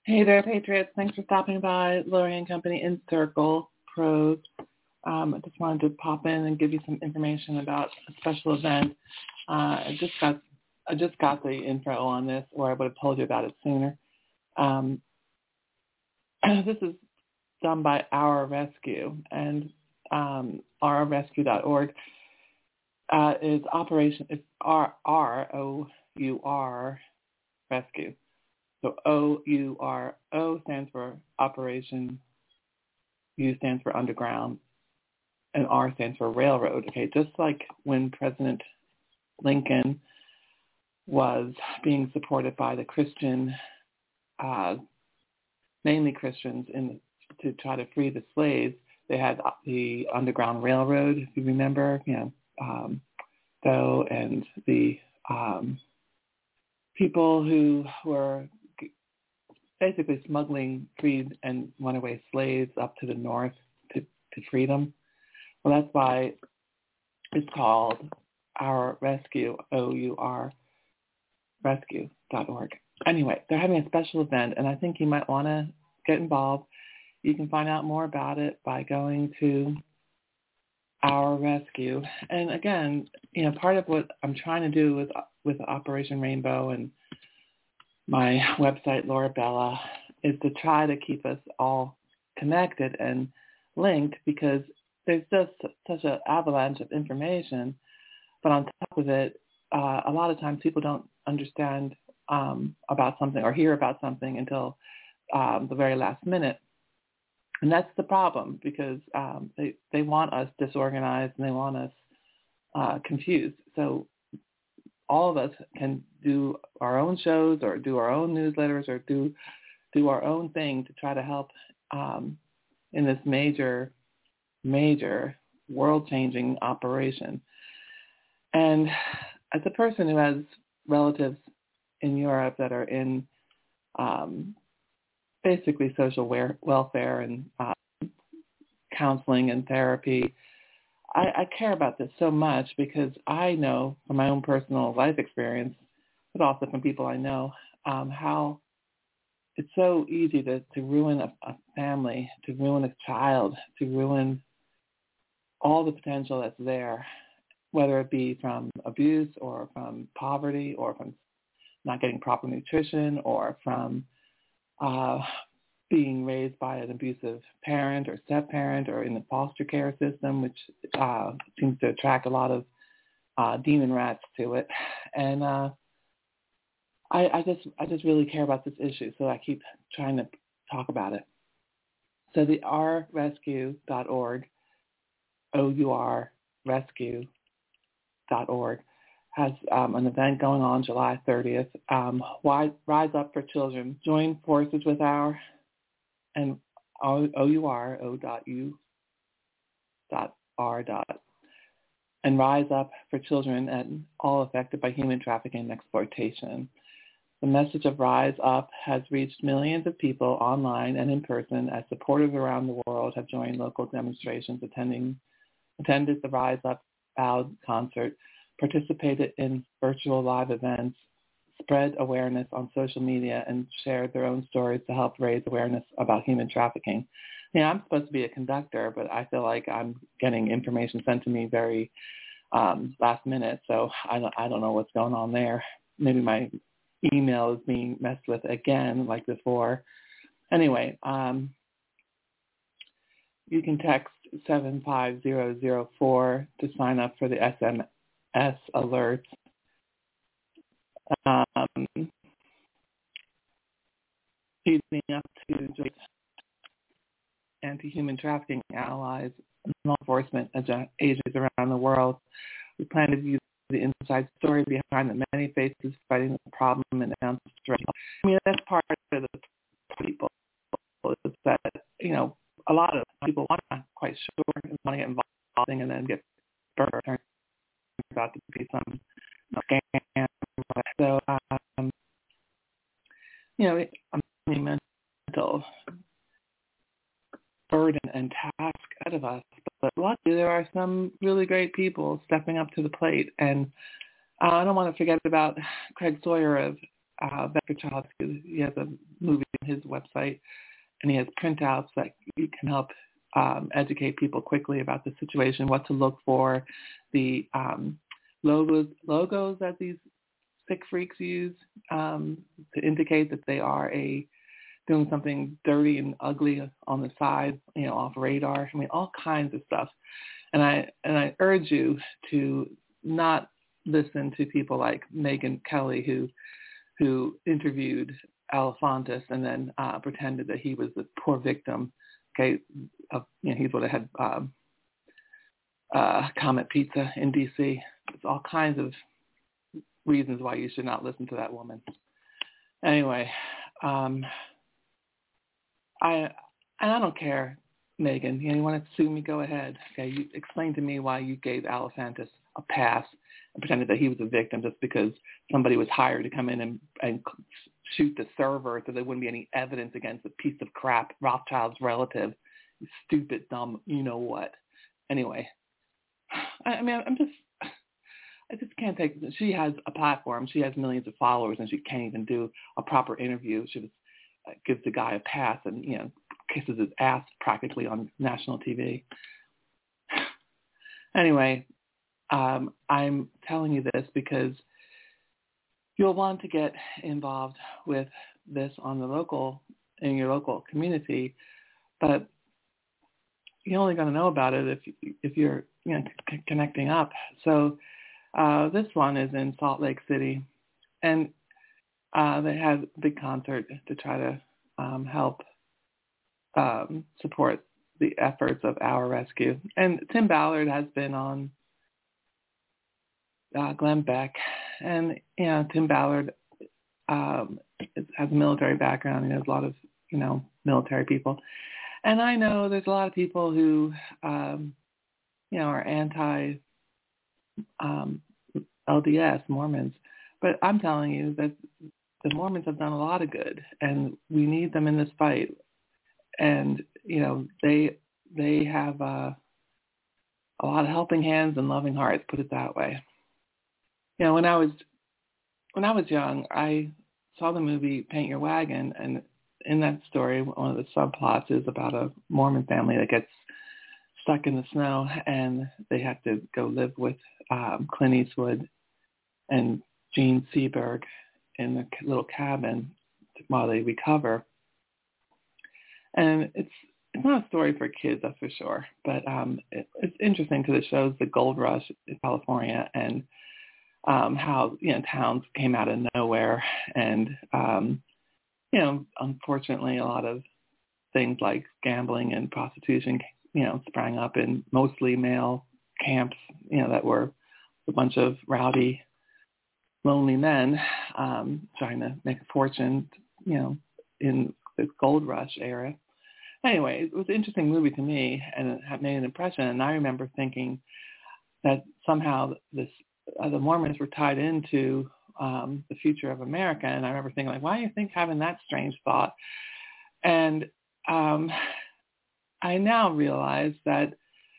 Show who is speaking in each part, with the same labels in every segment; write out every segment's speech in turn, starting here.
Speaker 1: Hey there, Patriots. Thanks for stopping by Lori and Company in Circle Pros. I just wanted to pop in and give you some information about a special event. I just got the info on this, or I would have told you about it sooner. This is done by Our Rescue, and ourrescue.org is Operation. It's ROUR Rescue. So OURO stands for Operation, U stands for Underground, and R stands for Railroad. Okay, just like when President Lincoln was being supported by the Christian, mainly Christians, to try to free the slaves, they had the Underground Railroad, if you remember, and the people who were basically smuggling freed and runaway slaves up to the north to freedom. Well, that's why it's called Our Rescue, OUR Rescue.org. Anyway, they're having a special event, and I think you might want to get involved. You can find out more about it by going to Our Rescue. And again, part of what I'm trying to do with Operation Rainbow and my website, Laura Bella, is to try to keep us all connected and linked, because there's just such an avalanche of information. But on top of it, a lot of times people don't understand about something or hear about something until the very last minute. And that's the problem, because they want us disorganized and they want us confused. So all of us can do our own shows or do our own newsletters or do our own thing to try to help in this major world-changing operation. And as a person who has relatives in Europe that are in basically social welfare and counseling and therapy, I care about this so much, because I know from my own personal life experience, but also from people I know, how it's so easy to ruin a family, to ruin a child, to ruin all the potential that's there, whether it be from abuse or from poverty or from not getting proper nutrition or from being raised by an abusive parent or step-parent or in the foster care system, which seems to attract a lot of demon rats to it. And I just really care about this issue, so I keep trying to talk about it. So the ourrescue.org, OURrescue.org, has an event going on July 30th. Rise Up for Children. Join forces with our and OUR.U.R. and Rise Up for Children and all affected by human trafficking and exploitation. The message of Rise Up has reached millions of people online and in person, as supporters around the world have joined local demonstrations, attended the Rise Up Loud concert, participated in virtual live events, spread awareness on social media, and shared their own stories to help raise awareness about human trafficking. I'm supposed to be a conductor, but I feel like I'm getting information sent to me very last minute, so I don't know what's going on there. Maybe my email is being messed with again, like before. Anyway, you can text 75004 to sign up for the SMS alerts. Leading up to anti-human trafficking allies and law enforcement agencies around the world. We plan to view the inside story behind the many faces fighting the problem and announce strategy. That's part of the people, is that, a lot of people want to, quite sure, want to get involved and then get burned. Turns out to be some scam. So, a mental burden and task ahead of us. But luckily, there are some really great people stepping up to the plate. And I don't want to forget about Craig Sawyer of Vet for Child Rescue. He has a movie on his website, and he has printouts that you can help educate people quickly about the situation, what to look for, the logos that these sick freaks use to indicate that they are doing something dirty and ugly on the side, off radar. I mean, all kinds of stuff. And I urge you to not listen to people like Megyn Kelly, who interviewed Alefantis and then pretended that he was the poor victim. Okay, he's what had Comet Pizza in D.C. There's all kinds of reasons why you should not listen to that woman. Anyway, I don't care, Megan. You want to sue me? Go ahead. Okay, you explain to me why you gave Alefantis a pass and pretended that he was a victim just because somebody was hired to come in and shoot the server so there wouldn't be any evidence against a piece of crap Rothschild's relative. You stupid, dumb, you know what. Anyway, I just can't take it. She has a platform. She has millions of followers, and she can't even do a proper interview. She just gives the guy a pass and, kisses his ass practically on national TV. Anyway, I'm telling you this because you'll want to get involved with this in your local community, but you're only going to know about it if you're connecting up. So this one is in Salt Lake City, and they had a big concert to try to help support the efforts of Our Rescue. And Tim Ballard has been on Glenn Beck, and Tim Ballard has a military background. He knows a lot of military people, and I know there's a lot of people who are anti LDS Mormons, but I'm telling you that the Mormons have done a lot of good, and we need them in this fight. And they have a lot of helping hands and loving hearts. Put it that way. When I was young, I saw the movie Paint Your Wagon, and in that story, one of the subplots is about a Mormon family that gets stuck in the snow, and they have to go live with Clint Eastwood and Gene Seberg in the little cabin while they recover. And it's not a story for kids, that's for sure, but it's interesting because it shows the gold rush in California and how towns came out of nowhere, and unfortunately a lot of things like gambling and prostitution sprang up in mostly male camps that were a bunch of rowdy, lonely men trying to make a fortune in the gold rush era. Anyway, it was an interesting movie to me, and it had made an impression. And I remember thinking that somehow the Mormons were tied into the future of America. And I remember thinking, why do you think having that strange thought? And I now realize that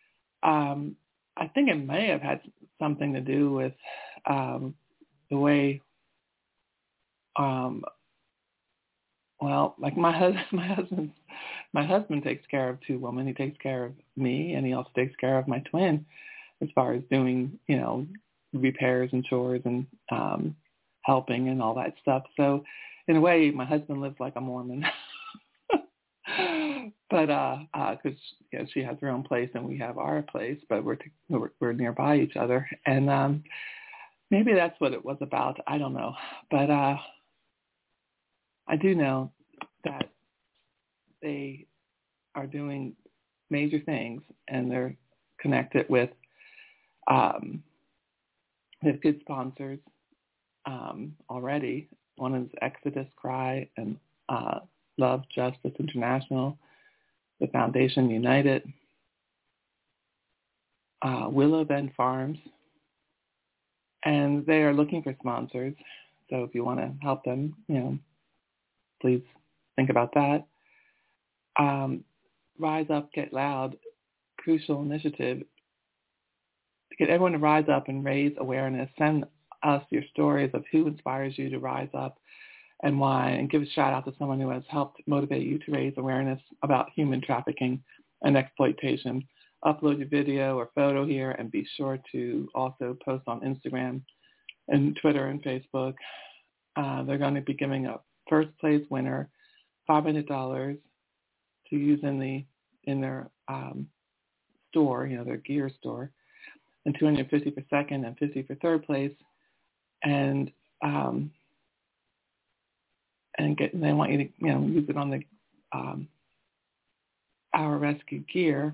Speaker 1: I think it may have had something to do with the way, my husband takes care of two women. He takes care of me, and he also takes care of my twin as far as doing, repairs and chores and helping and all that stuff. So in a way, my husband lives like a Mormon. But because she has her own place and we have our place, but we're nearby each other, and maybe that's what it was about. I don't know, but I do know that they are doing major things, and they're connected with they have good sponsors already. One is Exodus Cry and Love Justice International, the Foundation United, Willow Bend Farms, and they are looking for sponsors. So if you want to help them, please think about that. Rise Up, Get Loud, crucial initiative to get everyone to rise up and raise awareness. Send us your stories of who inspires you to rise up. and why, and give a shout out to someone who has helped motivate you to raise awareness about human trafficking and exploitation. Upload your video or photo here, and be sure to also post on Instagram and Twitter and Facebook. They're going to be giving a first place winner $500 to use in their store, their gear store, and $250 for second and $50 for third place. And they want you to use it on the Our Rescue gear.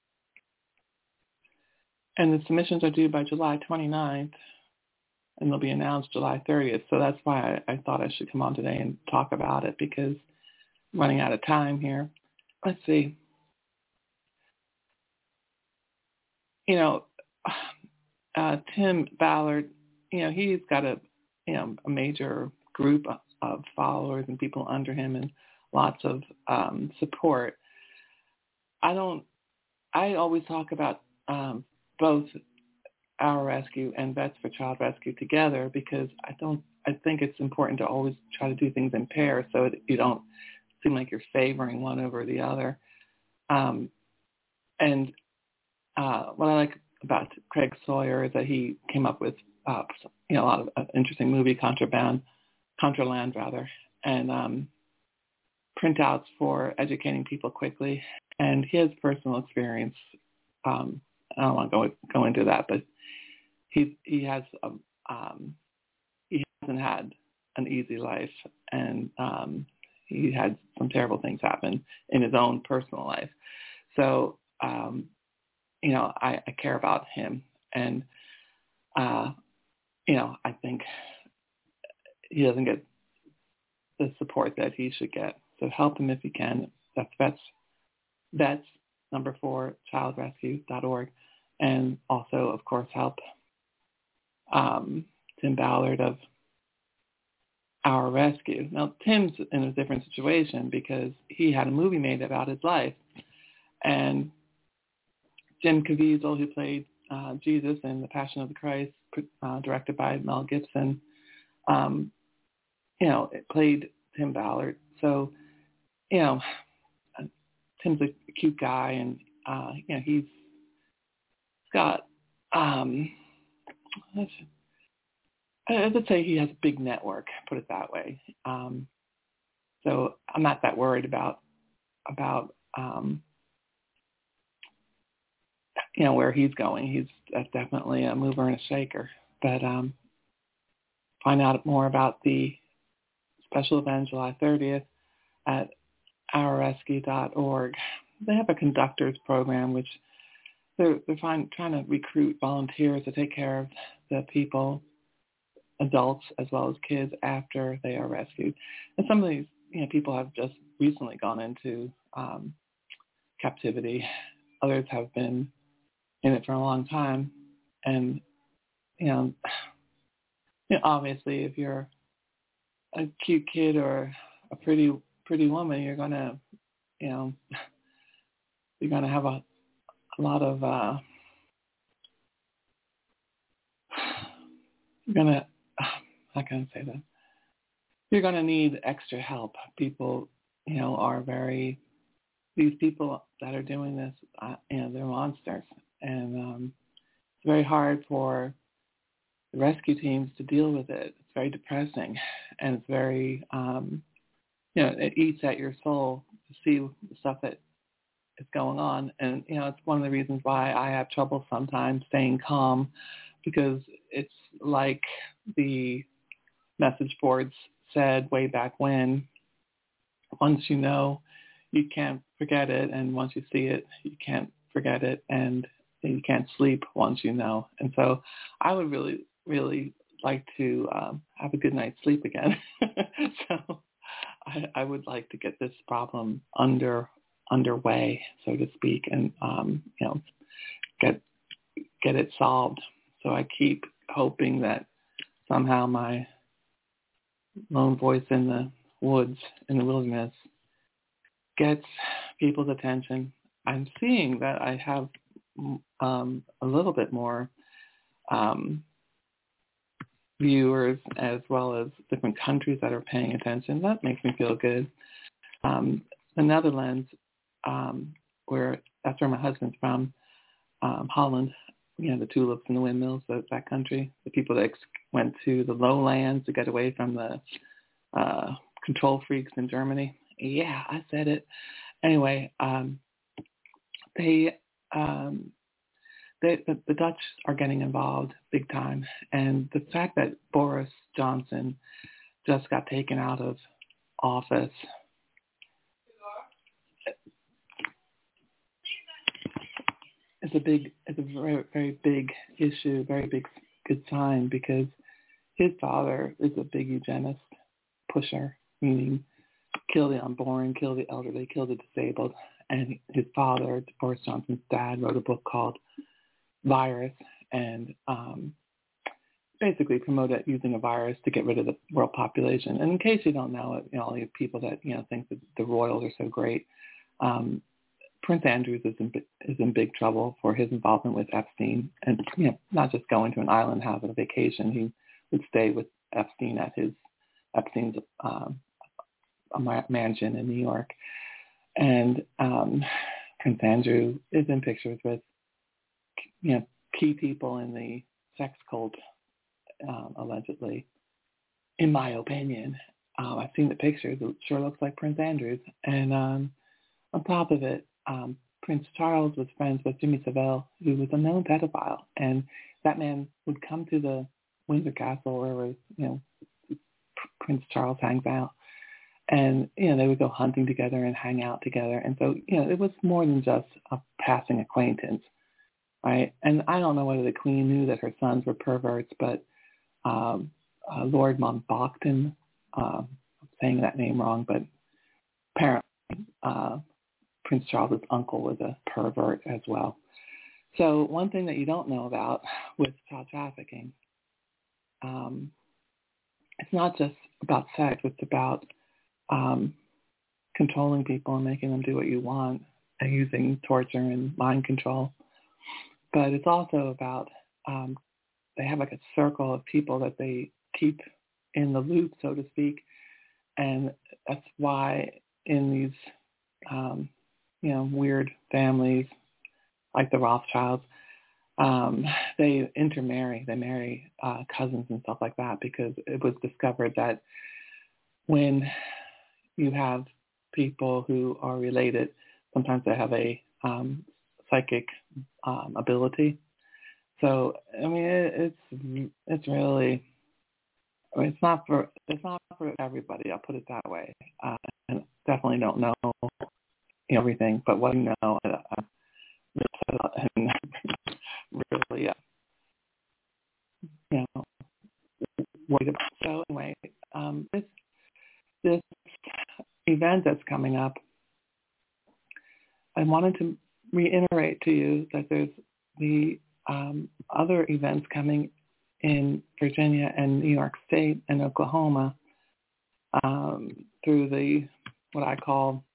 Speaker 1: And the submissions are due by July 29th, and they'll be announced July 30th. So that's why I thought I should come on today and talk about it, because I'm running out of time here. Let's see. Tim Ballard, he's got a major group of followers and people under him, and lots of support. I always talk about both Our Rescue and Vets for Child Rescue together, because I think it's important to always try to do things in pairs so that you don't seem like you're favoring one over the other. What I like about Craig Sawyer is that he came up with a lot of interesting movie Contraland, and printouts for educating people quickly. And his personal experience, I don't want to go into that, but he hasn't had an easy life, and he had some terrible things happen in his own personal life. So I care about him, and I think he doesn't get the support that he should get. So help him if you can. That's vets 4 childrescue.org, and also, of course, help Tim Ballard of Our Rescue. Now, Tim's in a different situation because he had a movie made about his life, and Jim Caviezel, who played Jesus in The Passion of the Christ, directed by Mel Gibson, it played Tim Ballard. So, Tim's a cute guy, and he's got, I would say he has a big network, put it that way. So I'm not that worried about where he's going. He's definitely a mover and a shaker. But find out more about the special event July 30th at ourrescue.org. They have a conductors program, which they're trying to recruit volunteers to take care of the people, adults as well as kids, after they are rescued. And some of these people have just recently gone into captivity. Others have been in it for a long time. And obviously, if you're a cute kid or a pretty woman, you're gonna have a lot of how can I say that? You're gonna need extra help. People, these people that are doing this, they're monsters, and it's very hard for the rescue teams to deal with it. It's very depressing, and it's very, it eats at your soul to see the stuff that is going on. And, it's one of the reasons why I have trouble sometimes staying calm, because it's like the message boards said way back when, once you know, you can't forget it, and once you see it, you can't forget it, and you can't sleep once you know. And so I would really, really like to have a good night's sleep again. So I would like to get this problem underway, so to speak, and get it solved. So I keep hoping that somehow my lone voice in the woods, in the wilderness, gets people's attention. I'm seeing that I have a little bit more viewers as well as different countries that are paying attention. That makes me feel good. The Netherlands, where that's where my husband's from, Holland, the tulips and the windmills, that country, the people that went to the lowlands to get away from the control freaks in Germany. Yeah, I said it. Anyway, the Dutch are getting involved big time. And the fact that Boris Johnson just got taken out of office is a very, very big issue, very big good sign, because his father is a big eugenist pusher, meaning kill the unborn, kill the elderly, kill the disabled. And his father, Boris Johnson's dad, wrote a book called Virus, and basically promoted using a virus to get rid of the world population. And in case you don't know it, all you people that think that the royals are so great, Prince Andrew is in big trouble for his involvement with Epstein, and not just going to an island having a vacation. He would stay with Epstein at Epstein's mansion in New York, and Prince Andrew is in pictures with key people in the sex cult, allegedly. In my opinion, I've seen the pictures. It sure looks like Prince Andrew's. And on top of it, Prince Charles was friends with Jimmy Savile, who was a known pedophile. And that man would come to the Windsor Castle where Prince Charles hangs out. And, they would go hunting together and hang out together. And so, it was more than just a passing acquaintance. Right, and I don't know whether the Queen knew that her sons were perverts, but Lord Mountbatten, I'm saying that name wrong, but apparently Prince Charles's uncle was a pervert as well. So one thing that you don't know about with child trafficking, it's not just about sex; it's about controlling people and making them do what you want, and using torture and mind control. But it's also about, they have like a circle of people that they keep in the loop, so to speak. And that's why in these, weird families like the Rothschilds, they intermarry. They marry cousins and stuff like that, because it was discovered that when you have people who are related, sometimes they have a psychic ability. So it's really, it's not for everybody. I'll put it that way. And definitely don't know everything, but what you know, and really, worried about. So anyway, this event that's coming up, I wanted to reiterate to you that there's the other events coming in Virginia and New York State and Oklahoma through the what I call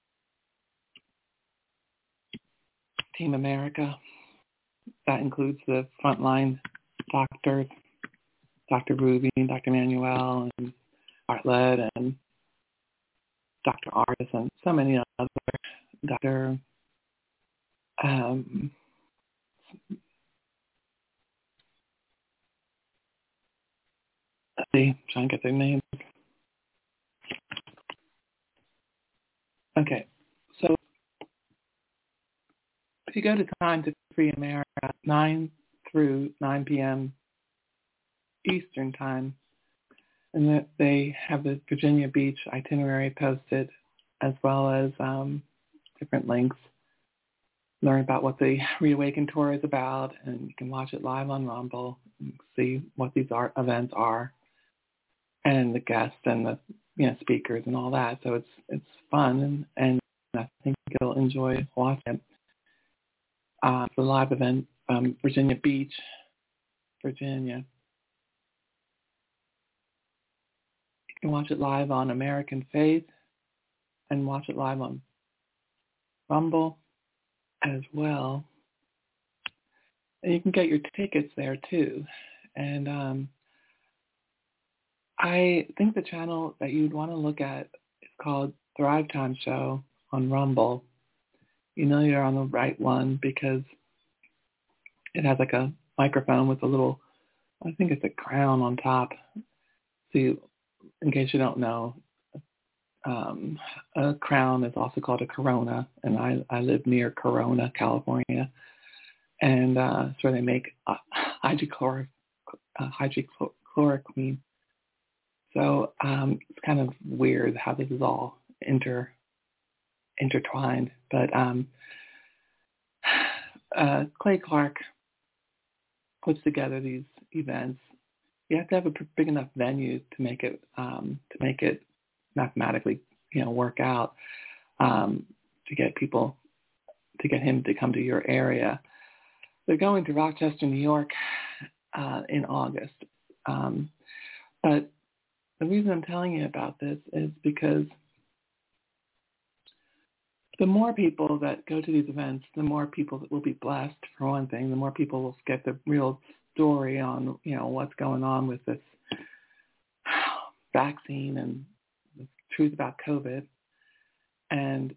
Speaker 1: Team America. That includes the frontline doctors, Dr. Ruby, Dr. Manuel, and Bartlett, and Dr. Artis, and so many other Dr. Let's see, trying to get their names. Okay, so if you go to Time to Free America, 9 through 9 p.m. Eastern Time, and that they have the Virginia Beach itinerary posted, as well as different links. Learn about what the Reawaken Tour is about, and you can watch it live on Rumble and see what these events are, and the guests and the speakers and all that. So it's fun, and I think you'll enjoy watching it. It's a live event from Virginia Beach, Virginia. You can watch it live on American Faith and watch it live on Rumble as well. And you can get your tickets there too. And I think the channel that you'd want to look at is called Thrive Time Show on Rumble. You know you're on the right one because it has like a microphone with a little, I think it's a crown on top. See, in case you don't know, a crown is also called a corona, and I live near Corona, California, and it's where they make hydrochloroquine. So it's kind of weird how this is all intertwined. But Clay Clark puts together these events. You have to have a big enough venue to make it mathematically, work out, to get him to come to your area. They're going to Rochester, New York, in August. But the reason I'm telling you about this is because the more people that go to these events, the more people that will be blessed, for one thing. The more people will get the real story on, what's going on with this vaccine and the truth about COVID. And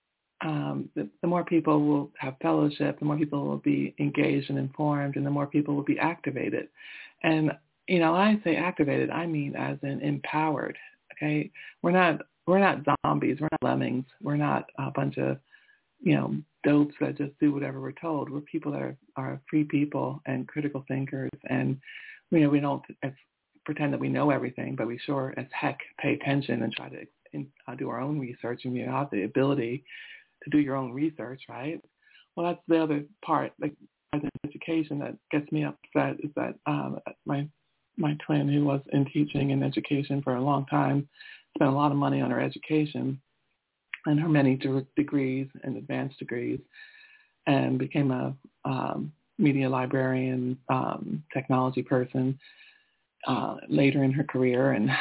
Speaker 1: the more people will have fellowship, the more people will be engaged and informed, and the more people will be activated. And, when I say activated, I mean as in empowered, okay? We're not zombies. We're not lemmings. We're not a bunch of, dopes that just do whatever we're told. We're people that are free people and critical thinkers. And, we don't pretend that we know everything, but we sure as heck pay attention and try to do our own research. And you have the ability to do your own research, right? Well, that's the other part, like as an education, that gets me upset is that my twin, who was in teaching and education for a long time, spent a lot of money on her education and her many degrees and advanced degrees, and became a media librarian, technology person later in her career. And,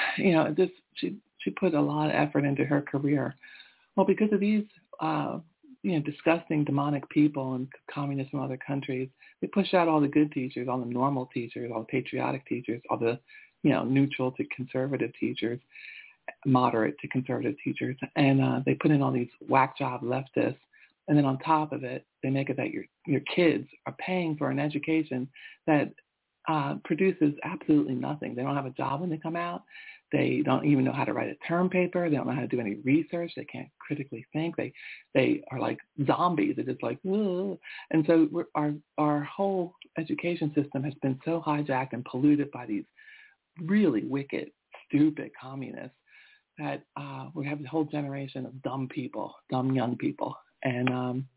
Speaker 1: she put a lot of effort into her career. Well, because of these, disgusting demonic people and communists from other countries, they push out all the good teachers, all the normal teachers, all the patriotic teachers, all the, neutral to conservative teachers, moderate to conservative teachers. And they put in all these whack job leftists. And then on top of it, they make it that your kids are paying for an education that produces absolutely nothing. They don't have a job when they come out. They don't even know how to write a term paper. They don't know how to do any research. They can't critically think. They are like zombies. They're just like, ugh. And so our whole education system has been so hijacked and polluted by these really wicked, stupid communists that we have a whole generation of dumb people, dumb young people. And,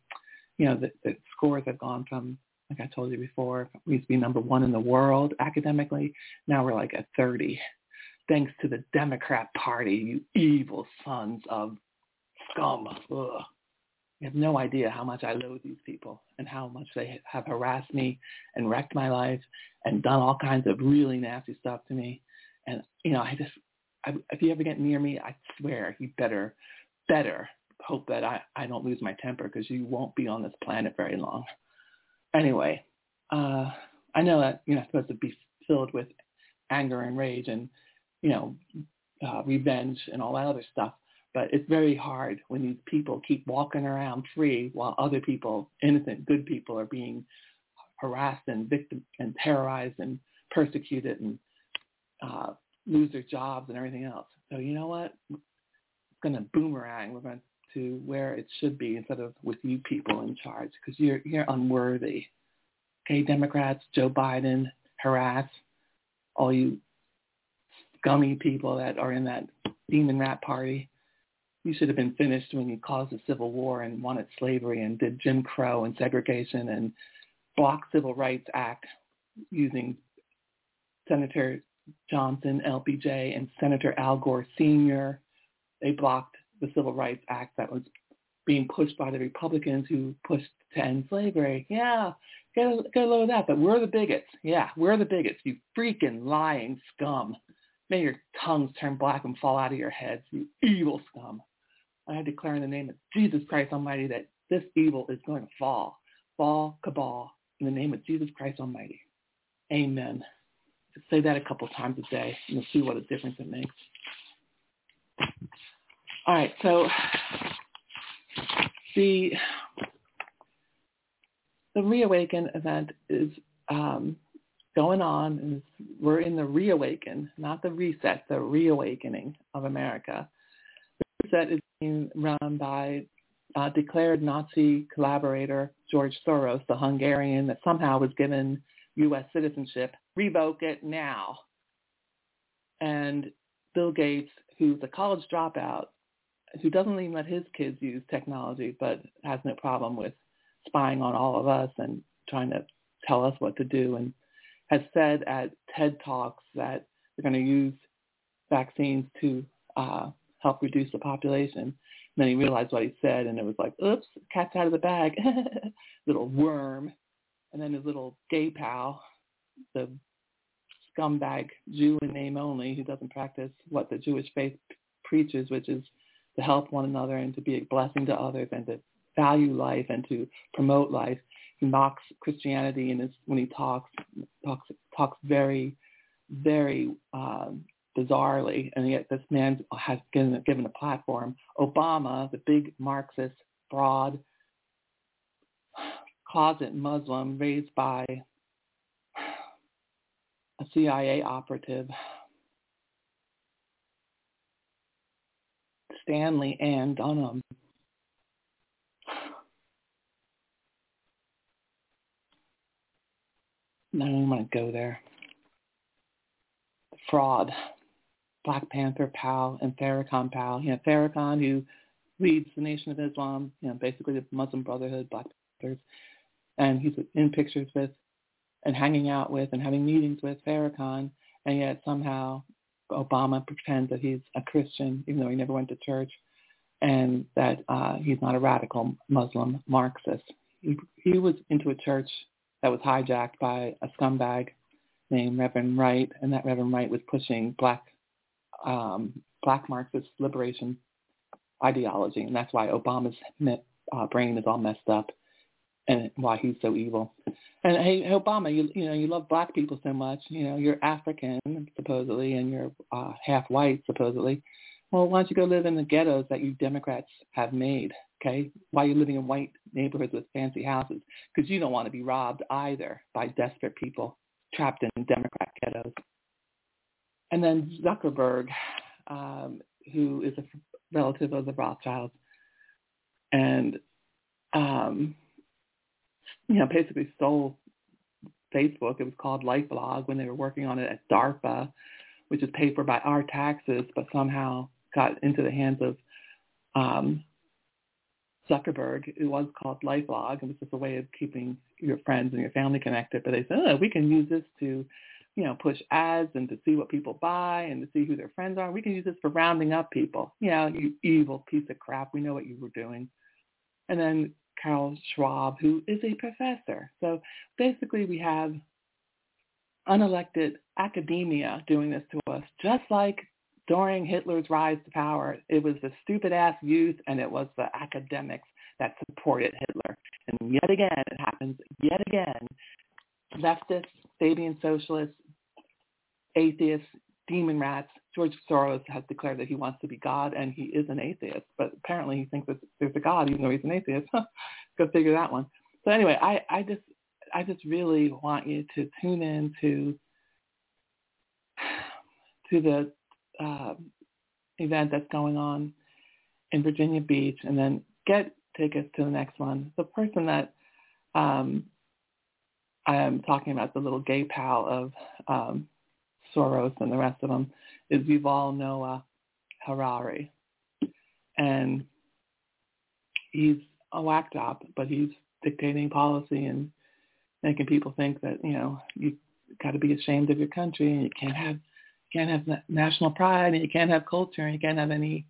Speaker 1: the scores have gone from, like I told you before, we used to be number 1 in the world academically. Now we're like at 30. Thanks to the Democrat Party, you evil sons of scum. Ugh. You have no idea how much I loathe these people and how much they have harassed me and wrecked my life and done all kinds of really nasty stuff to me. And, if you ever get near me, I swear you better hope that I don't lose my temper, because you won't be on this planet very long. Anyway, I know that you're not supposed to be filled with anger and rage and, revenge and all that other stuff. But it's very hard when these people keep walking around free while other people, innocent, good people, are being harassed and victim and terrorized and persecuted and lose their jobs and everything else. So you know what? It's going to boomerang. We're going to where it should be instead of with you people in charge, because you're unworthy. Okay, Democrats, Joe Biden, harass all you scummy people that are in that demon rat party. You should have been finished when you caused a civil war and wanted slavery and did Jim Crow and segregation and blocked Civil Rights Act using Senator Johnson, LBJ, and Senator Al Gore Sr. They blocked the Civil Rights Act that was being pushed by the Republicans who pushed to end slavery. Yeah, get a load of that. But we're the bigots. Yeah, we're the bigots. You freaking lying scum. May your tongues turn black and fall out of your heads, you evil scum. I declare in the name of Jesus Christ Almighty that this evil is going to fall. Fall, cabal, in the name of Jesus Christ Almighty. Amen. say that a couple times a day, and you'll see what a difference it makes. All right, so the Reawaken event is going on, and we're in the reawaken, not the reset, the reawakening of America. The reset is being run by declared Nazi collaborator George Soros, the Hungarian that somehow was given U.S. citizenship. Revoke it now. And Bill Gates, who's a college dropout, who doesn't even let his kids use technology, but has no problem with spying on all of us and trying to tell us what to do, and has said at TED Talks that they're going to use vaccines to help reduce the population. And then he realized what he said, and it was like, oops, cat's out of the bag, little worm. And then his little gay pal, the scumbag Jew in name only, who doesn't practice what the Jewish faith preaches, which is to help one another and to be a blessing to others and to value life and to promote life. He mocks Christianity when he talks very, very bizarrely, and yet this man has given a platform. Obama, the big Marxist, broad, closet Muslim raised by a CIA operative, Stanley Ann Dunham. I don't want to go there. Fraud. Black Panther pal and Farrakhan pal. Farrakhan, who leads the Nation of Islam, basically the Muslim Brotherhood, Black Panthers, and he's in pictures with and hanging out with and having meetings with Farrakhan, and yet somehow Obama pretends that he's a Christian, even though he never went to church, and that he's not a radical Muslim Marxist. He was into a church that was hijacked by a scumbag named Reverend Wright, and that Reverend Wright was pushing black Marxist liberation ideology, and that's why Obama's brain is all messed up, and why he's so evil. And hey, Obama, you love black people so much. You're African supposedly, and you're half white supposedly. Well, why don't you go live in the ghettos that you Democrats have made? Okay, why are you living in white neighborhoods with fancy houses? Because you don't want to be robbed either by desperate people trapped in Democrat ghettos. And then Zuckerberg, who is a relative of the Rothschilds, and basically stole Facebook. It was called LifeBlog when they were working on it at DARPA, which is paid for by our taxes, but somehow got into the hands of Zuckerberg. It was called LifeBlog. It was just a way of keeping your friends and your family connected. But they said, we can use this to, push ads and to see what people buy and to see who their friends are. We can use this for rounding up people. You evil piece of crap. We know what you were doing. And then Carl Schwab, who is a professor. So basically we have unelected academia doing this to us, just like during Hitler's rise to power. It was the stupid-ass youth and it was the academics that supported Hitler. And yet again, it happens yet again. Leftists, Fabian socialists, atheists, demon rats. George Soros has declared that he wants to be God, and he is an atheist. But apparently he thinks that there's a God, even though he's an atheist. Go figure that one. So anyway, I just really want you to tune in to the event that's going on in Virginia Beach, and then get tickets to the next one. The person that I am talking about, the little gay pal of Soros and the rest of them, is Yuval Noah Harari. And he's a whack job, but he's dictating policy and making people think that, you got to be ashamed of your country, and you can't have national pride, and you can't have culture, and you can't have any,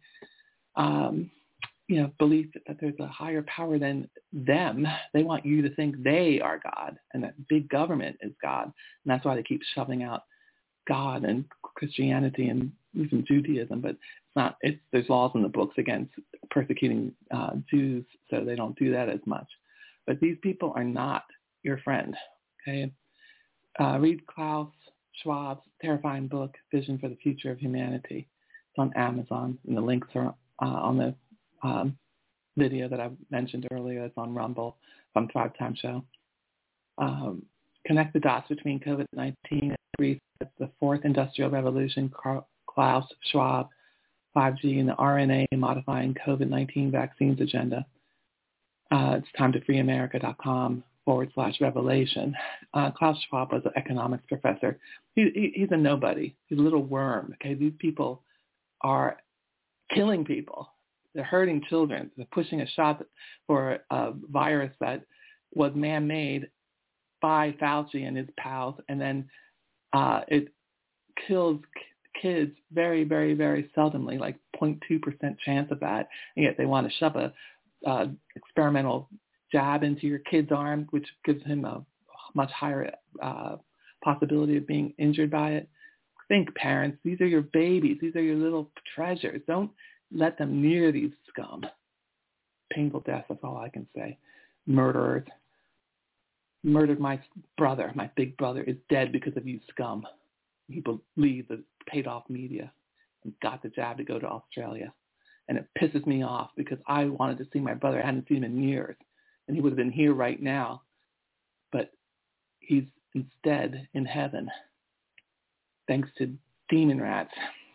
Speaker 1: belief that there's a higher power than them. They want you to think they are God and that big government is God. And that's why they keep shoving out God and Christianity and even Judaism. But it's not. There's laws in the books against persecuting Jews, so they don't do that as much. But these people are not your friend. Okay, read Klaus Schwab's terrifying book, Vision for the Future of Humanity. It's on Amazon, and the links are on the video that I mentioned earlier. It's on Rumble from Thrive Time Show. Connect the dots between COVID-19 and the fourth industrial revolution, Klaus Schwab, 5G, and the RNA-modifying COVID-19 vaccines agenda. It's time to freeamerica.com/revelation. Klaus Schwab was an economics professor. He's a nobody. He's a little worm. Okay, these people are killing people. They're hurting children. They're pushing a shot for a virus that was man-made by Fauci and his pals, and then it kills kids very, very, very seldomly, like 0.2% chance of that, and yet they want to shove a experimental jab into your kid's arm, which gives him a much higher possibility of being injured by it. Think, parents, these are your babies. These are your little treasures. Don't let them near these scum. Painful death, that's all I can say. Murderers. Murdered my brother. My big brother is dead because of you scum. He believed the paid-off media and got the jab to go to Australia. And it pisses me off because I wanted to see my brother. I hadn't seen him in years. And he would have been here right now. But he's instead in heaven, thanks to demon rats.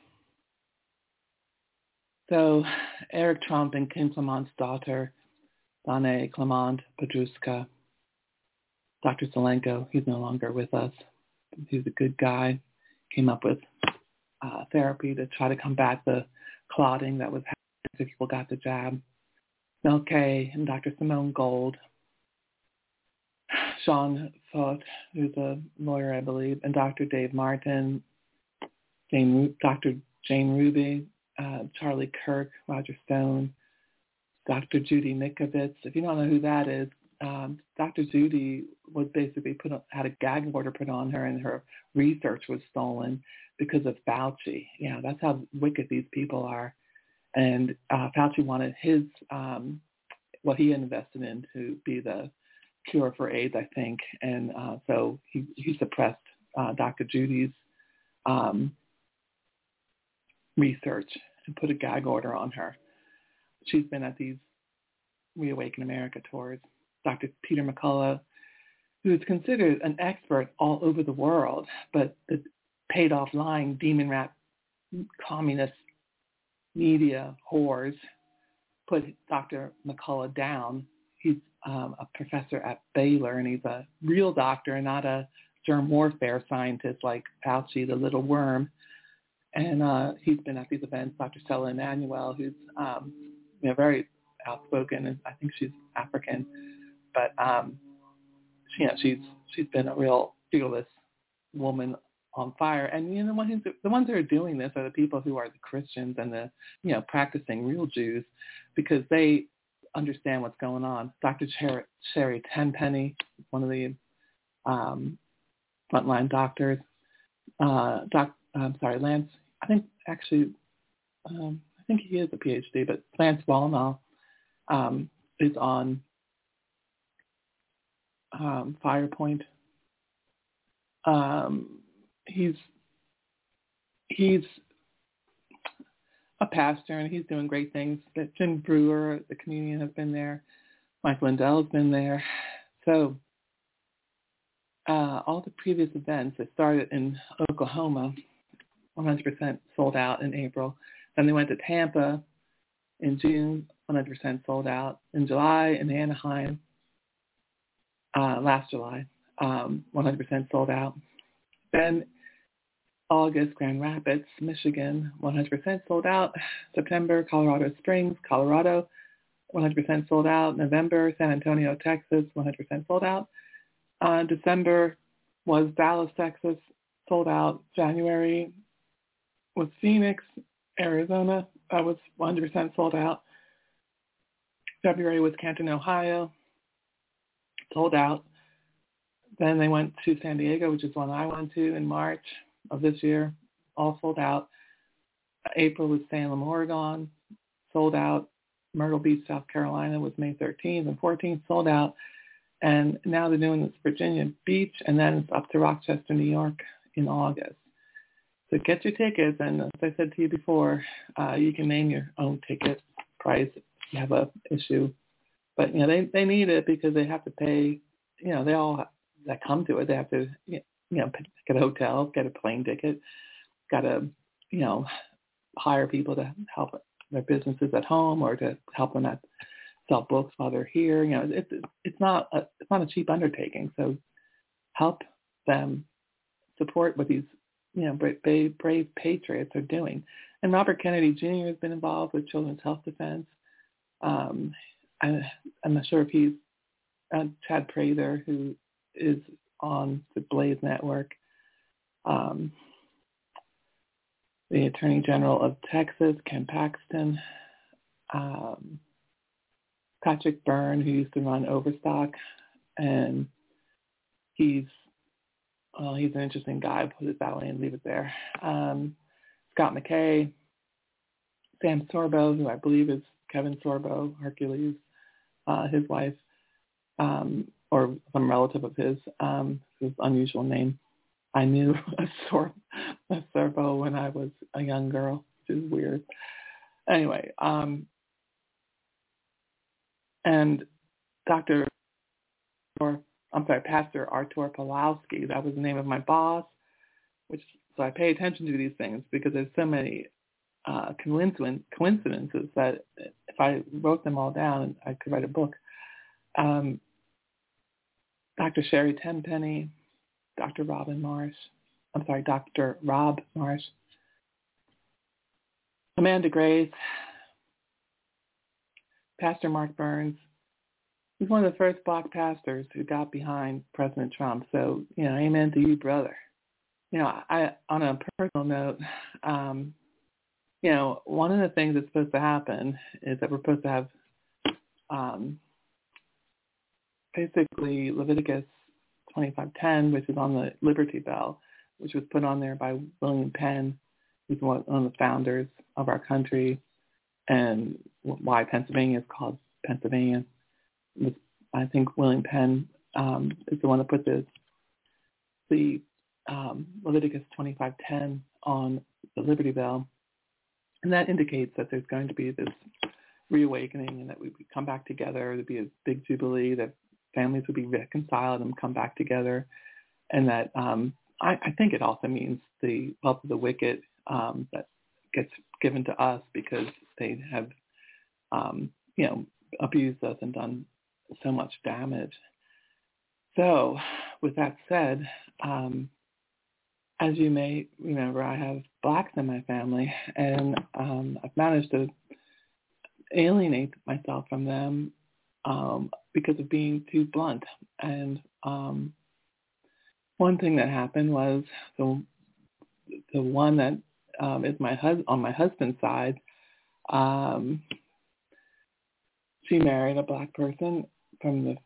Speaker 1: So Eric Trump and Kim Clement's daughter, Danae Clement Podruska, Dr. Zelenko, he's no longer with us. He's a good guy. Came up with therapy to try to combat the clotting that was happening if people got the jab. Mel K and Dr. Simone Gold, Sean Faught, who's a lawyer, I believe, and Dr. Dave Martin, Dr. Jane Ruby, Charlie Kirk, Roger Stone, Dr. Judy Mikovits. If you don't know who that is, Dr. Judy was basically had a gag order put on her, and her research was stolen because of Fauci. Yeah, that's how wicked these people are. And Fauci wanted his what he invested in to be the cure for AIDS, I think, and so he suppressed Dr. Judy's research and put a gag order on her. She's been at these Reawaken America tours. Dr. Peter McCullough, who is considered an expert all over the world, but the paid-off lying demon rat communist media whores put Dr. McCullough down. He's a professor at Baylor, and he's a real doctor and not a germ warfare scientist like Fauci, the little worm. And he's been at these events. Dr. Stella Emanuel, who's very outspoken, and I think she's African, but she's been a real fearless woman on fire. And the ones who are doing this are the people who are the Christians and the practicing real Jews, because they understand what's going on. Dr. Sherry Tenpenny, one of the frontline doctors. Lance. I think he is a PhD, but Lance Wallnall is on Firepoint. He's a pastor, and he's doing great things. Jim Brewer, the comedian, has been there. Mike Lindell's been there. So all the previous events that started in Oklahoma, 100% sold out in April. Then they went to Tampa in June, 100% sold out. In July, in Anaheim, last July, 100% sold out. Then August, Grand Rapids, Michigan, 100% sold out. September, Colorado Springs, Colorado, 100% sold out. November, San Antonio, Texas, 100% sold out. December was Dallas, Texas, sold out. January was Phoenix, Arizona, was 100% sold out. February was Canton, Ohio, sold out. Then they went to San Diego, which is one I went to in March of this year, all sold out. April was Salem, Oregon, sold out. Myrtle Beach, South Carolina was May 13th and 14th, sold out. And now they're doing this Virginia Beach, and then it's up to Rochester, New York in August. So get your tickets, and as I said to you before, you can name your own ticket price if you have a issue. But, they need it because they have to pay, they all that come to it, they have to, get a hotel, get a plane ticket, got to, hire people to help their businesses at home or to help them sell books while they're here. It's not a cheap undertaking. So help them support what these brave patriots are doing. And Robert Kennedy Jr. has been involved with Children's Health Defense. I'm not sure if he's Chad Prather, who is on the Blaze Network. The Attorney General of Texas, Ken Paxton, Patrick Byrne, who used to run Overstock, and he's an interesting guy. I'll put it that way and leave it there. Scott McKay, Sam Sorbo, who I believe is Kevin Sorbo, Hercules, his wife, or some relative of his unusual name. I knew a Sorbo when I was a young girl, which is weird. Anyway, and Pastor Artur Pawlowski, that was the name of my boss, so I pay attention to these things because there's so many coincidences that if I wrote them all down, I could write a book. Dr. Sherry Tenpenny, Dr. Rob Marsh, Amanda Grace, Pastor Mark Burns. He's one of the first Black pastors who got behind President Trump. So, amen to you, brother. I on a personal note, one of the things that's supposed to happen is that we're supposed to have basically Leviticus 25:10, which is on the Liberty Bell, which was put on there by William Penn, who's one of the founders of our country, and why Pennsylvania is called Pennsylvania. I think William Penn is the one that put the Leviticus 25:10 on the Liberty Bell, and that indicates that there's going to be this reawakening and that we would come back together. There'd be a big jubilee, that families would be reconciled and come back together, and that I think it also means the wealth of the wicked that gets given to us because they have abused us and done so much damage. So with that said, as you may remember, I have Blacks in my family, and I've managed to alienate myself from them because of being too blunt. And one thing that happened was the one that is on my husband's side. She married a Black person from the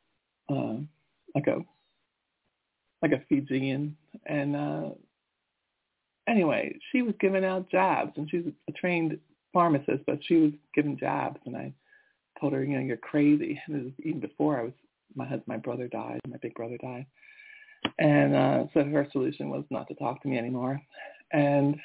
Speaker 1: like a Fijian, and anyway, she was giving out jabs, and she's a trained pharmacist, but she was giving jabs, and I told her, you're crazy. And this was even before my brother died, my big brother died, and so her solution was not to talk to me anymore, and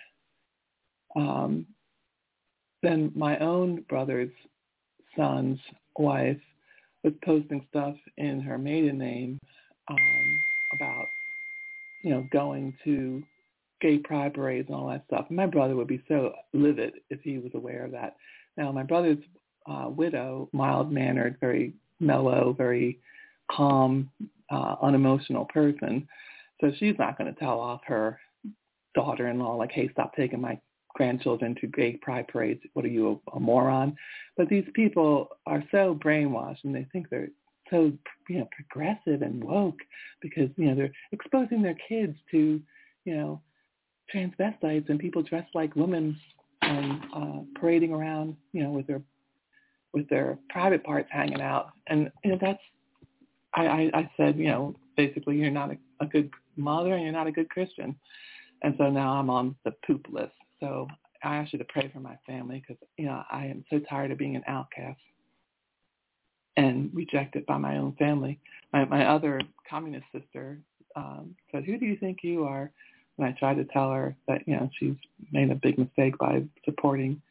Speaker 1: then my own brother's son's wife was posting stuff in her maiden name about, going to gay pride parades and all that stuff. And my brother would be so livid if he was aware of that. Now, my brother's widow, mild-mannered, very mellow, very calm, unemotional person. So she's not going to tell off her daughter-in-law like, hey, stop taking my grandchildren to gay pride parades. What are you, a moron? But these people are so brainwashed, and they think they're so progressive and woke because they're exposing their kids to transvestites and people dressed like women and parading around with their private parts hanging out. And that's I said basically you're not a good mother and you're not a good Christian. And so now I'm on the poop list. So I ask you to pray for my family because I am so tired of being an outcast and rejected by my own family. My other communist sister said, who do you think you are And I tried to tell her that, she's made a big mistake by supporting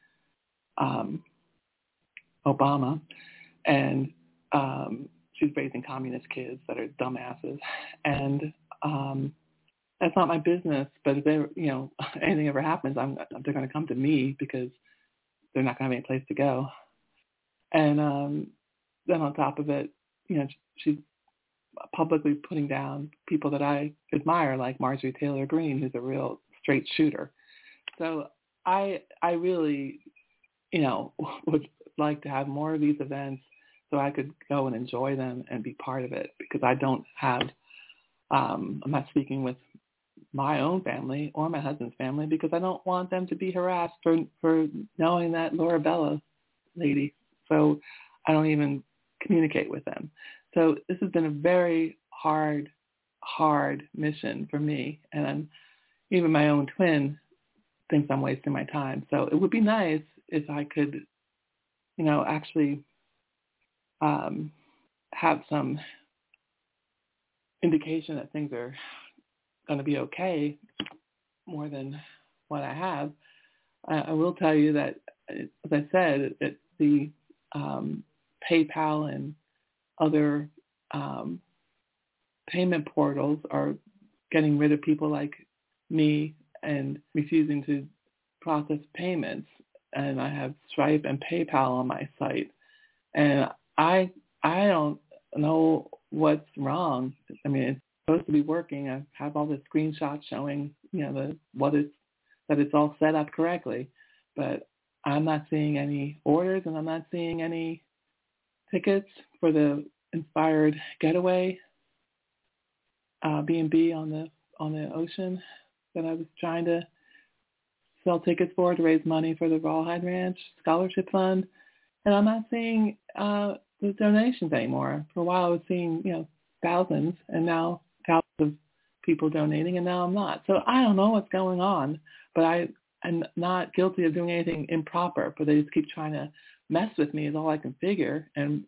Speaker 1: Obama. And she's raising communist kids that are dumbasses. And that's not my business. But if they, anything ever happens, they're going to come to me because they're not going to have any place to go. And then on top of it, she's publicly putting down people that I admire, like Marjorie Taylor Greene, who's a real straight shooter. So I really, would like to have more of these events so I could go and enjoy them and be part of it, because I don't have, I'm not speaking with my own family or my husband's family, because I don't want them to be harassed for knowing that Laura Bella lady. So I don't even communicate with them. So this has been a very hard mission for me. And even my own twin thinks I'm wasting my time. So it would be nice if I could, actually have some indication that things are going to be okay more than what I have. I will tell you that, as I said, that the PayPal and other payment portals are getting rid of people like me and refusing to process payments. And I have Stripe and PayPal on my site. And I don't know what's wrong. I mean, it's supposed to be working. I have all the screenshots showing, that it's all set up correctly. But I'm not seeing any orders, and I'm not seeing any tickets for the Inspired Getaway B&B on the ocean that I was trying to sell tickets for to raise money for the Rawhide Ranch Scholarship Fund. And I'm not seeing the donations anymore. For a while I was seeing, thousands, and now thousands of people donating, and now I'm not. So I don't know what's going on, but I'm not guilty of doing anything improper, but they just keep trying to mess with me is all I can figure. And,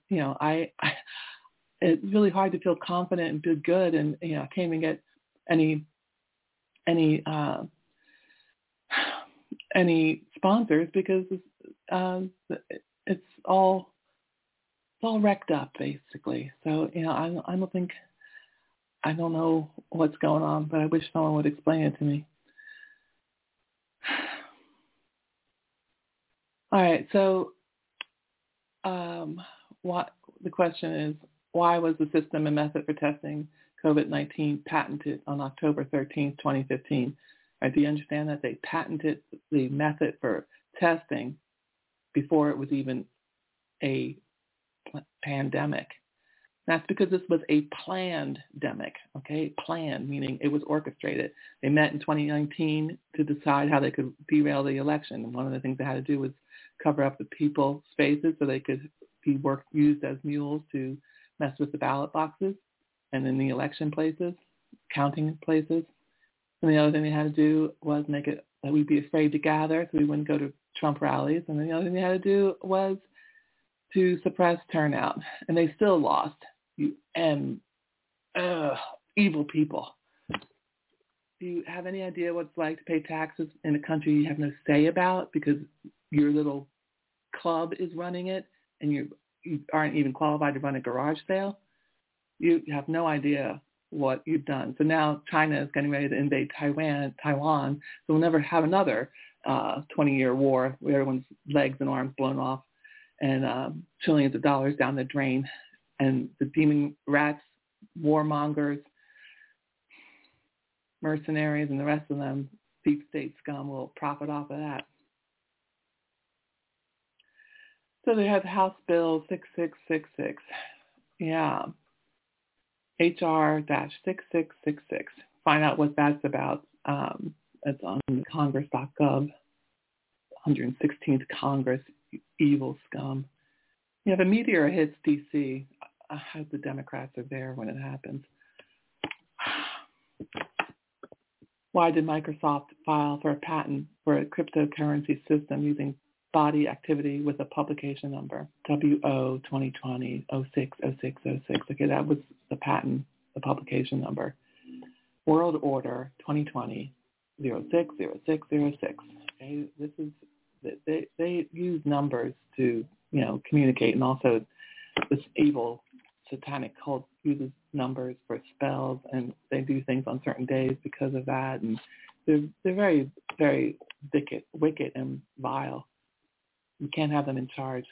Speaker 1: it's really hard to feel confident and do good. And, I can't even get any sponsors because it's all wrecked up basically. So, I don't know what's going on, but I wish someone would explain it to me. All right. So, what the question is, why was the system and method for testing COVID-19 patented on October 13th, 2015? Right, do you understand that they patented the method for testing before it was even a pandemic? That's because this was a planned demic, okay? Planned, meaning it was orchestrated. They met in 2019 to decide how they could derail the election. And one of the things they had to do was cover up the people's faces so they could be used as mules to mess with the ballot boxes and in the election places, counting places. And the other thing they had to do was make it that we'd be afraid to gather so we wouldn't go to Trump rallies. And then the other thing they had to do was to suppress turnout. And they still lost. Evil people. Do you have any idea what it's like to pay taxes in a country you have no say about because your little club is running it and you aren't even qualified to run a garage sale? You have no idea what you've done. So now China is getting ready to invade Taiwan, so we'll never have another 20-year war where everyone's legs and arms blown off and trillions of dollars down the drain. And the demon rats, warmongers, mercenaries, and the rest of them, deep state scum, will profit off of that. So they have House Bill 6666. Yeah. HR-6666. Find out what that's about. It's on congress.gov. 116th Congress, evil scum. If a meteor hits D.C., I hope the Democrats are there when it happens. Why did Microsoft file for a patent for a cryptocurrency system using body activity with a publication number? WO 2020 060606. Okay, that was the patent, the publication number. World Order 2020 060606. Okay, this is they use numbers to communicate, and also this evil satanic cult uses numbers for spells, and they do things on certain days because of that, and they're very, very wicked and vile. You can't have them in charge.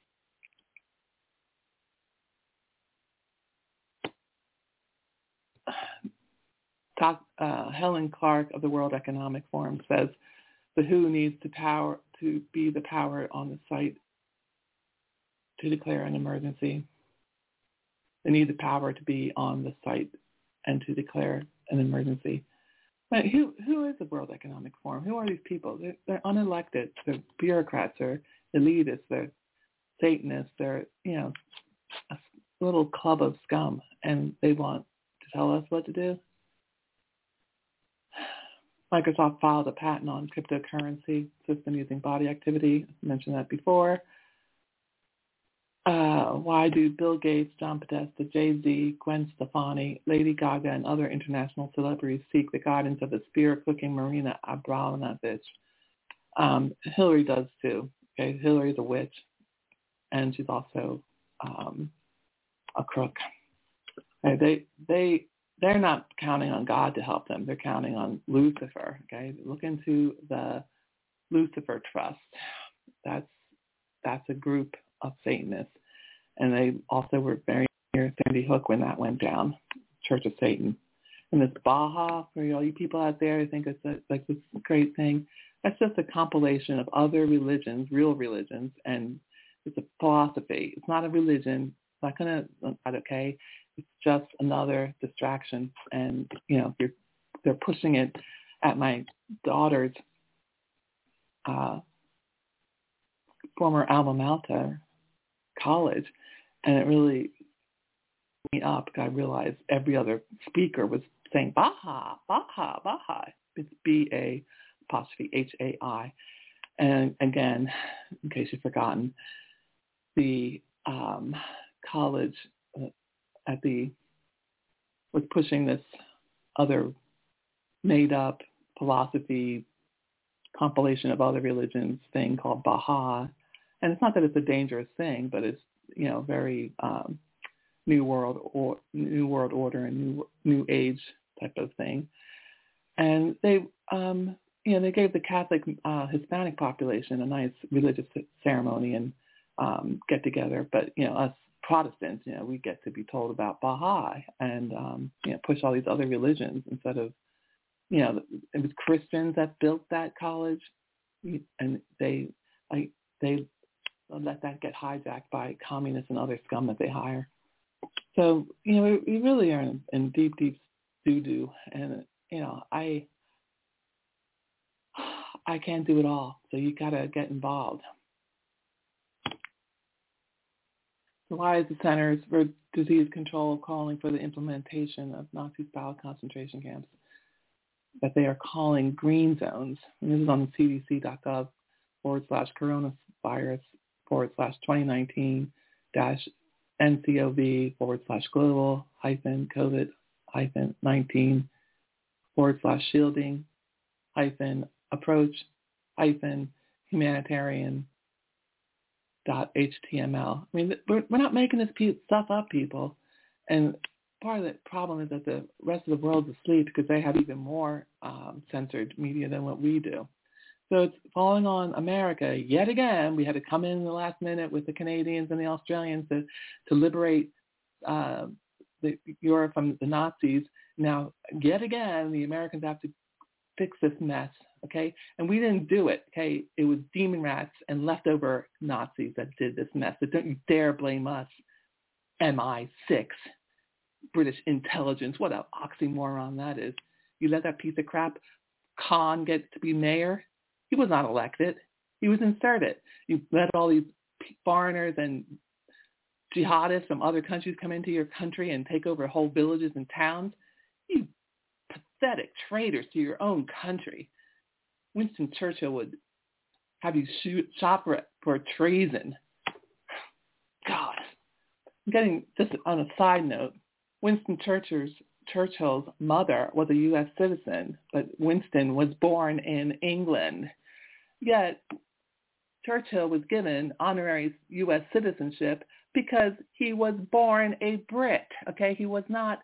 Speaker 1: Helen Clark of the World Economic Forum says the WHO needs to be the power on the site to declare an emergency. They need the power to be on the site and to declare an emergency. But who is the World Economic Forum? Who are these people? They're unelected. They're bureaucrats. They're elitists. They're Satanists. They're a little club of scum, and they want to tell us what to do. Microsoft filed a patent on cryptocurrency system using body activity. I mentioned that before. Why do Bill Gates, John Podesta, Jay-Z, Gwen Stefani, Lady Gaga, and other international celebrities seek the guidance of the spear-clicking Marina Abramovich? Hillary does too. Okay, Hillary's a witch, and she's also a crook. Okay, they're not counting on God to help them. They're counting on Lucifer. Okay, look into the Lucifer Trust. That's a group of Satanists, and they also were very near Sandy Hook when that went down, Church of Satan. And this Baha, for all you people out there, I think it's like this great thing. That's just a compilation of other religions, real religions, and it's a philosophy. It's not a religion. It's not gonna. Okay. It's just another distraction, and they're pushing it at my daughter's former alma mater, college, and it really me up. I realized every other speaker was saying Baha, Baha, Baha. It's BA''HAI. And again, in case you've forgotten, the college was pushing this other made-up philosophy compilation of other religions thing called Baha. And it's not that it's a dangerous thing, but it's very new world order and new age type of thing. And they they gave the Catholic Hispanic population a nice religious ceremony and get together, but us Protestants, we get to be told about Baha'i and push all these other religions instead of it was Christians that built that college, and they let that get hijacked by communists and other scum that they hire. So we really are in deep doo-doo, and I can't do it all, so you gotta get involved. So why is the Centers for Disease Control calling for the implementation of Nazi-style concentration camps that they are calling green zones? And this is on the CDC.gov/coronavirus/global-COVID-19/humanitarian.html. I mean, we're not making this stuff up, people. And part of the problem is that the rest of the world's asleep because they have even more censored media than what we do. So it's falling on America yet again. We had to come in the last minute with the Canadians and the Australians to liberate Europe from the Nazis. Now, yet again, the Americans have to fix this mess, okay? And we didn't do it, okay? It was demon rats and leftover Nazis that did this mess. So don't you dare blame us, MI6, British intelligence. What an oxymoron that is. You let that piece of crap Khan get to be mayor? He was not elected. He was inserted. You let all these foreigners and jihadists from other countries come into your country and take over whole villages and towns. You pathetic traitors to your own country. Winston Churchill would have you shot for treason. God. I'm getting, just on a side note, Winston Churchill's Churchill's mother was a U.S. citizen, but Winston was born in England. Yet Churchill was given honorary U.S. citizenship because he was born a Brit. Okay, he was not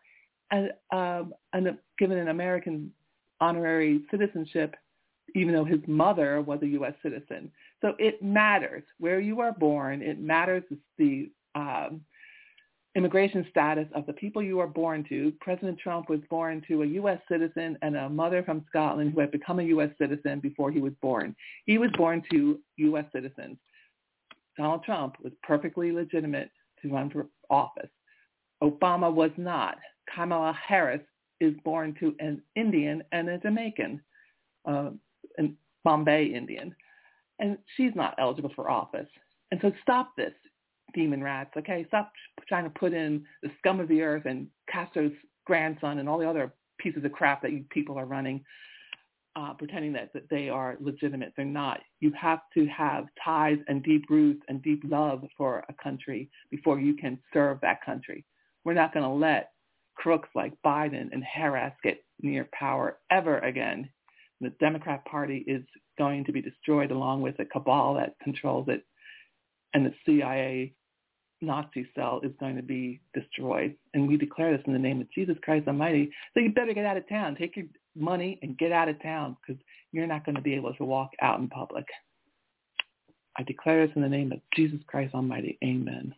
Speaker 1: given an American honorary citizenship, even though his mother was a U.S. citizen. So it matters where you are born. It matters the immigration status of the people you are born to. President Trump was born to a U.S. citizen and a mother from Scotland who had become a U.S. citizen before he was born. He was born to U.S. citizens. Donald Trump was perfectly legitimate to run for office. Obama was not. Kamala Harris is born to an Indian and a Jamaican, an Bombay Indian, and she's not eligible for office. And so stop this, demon rats, okay? Stop trying to put in the scum of the earth and Castro's grandson and all the other pieces of crap that you people are running, pretending that they are legitimate. They're not. You have to have ties and deep roots and deep love for a country before you can serve that country. We're not going to let crooks like Biden and Harris get near power ever again. The Democrat Party is going to be destroyed along with the cabal that controls it, and the CIA Nazi cell is going to be destroyed. And we declare this in the name of Jesus Christ Almighty. So you better get out of town. Take your money and get out of town, because you're not going to be able to walk out in public. I declare this in the name of Jesus Christ Almighty. Amen.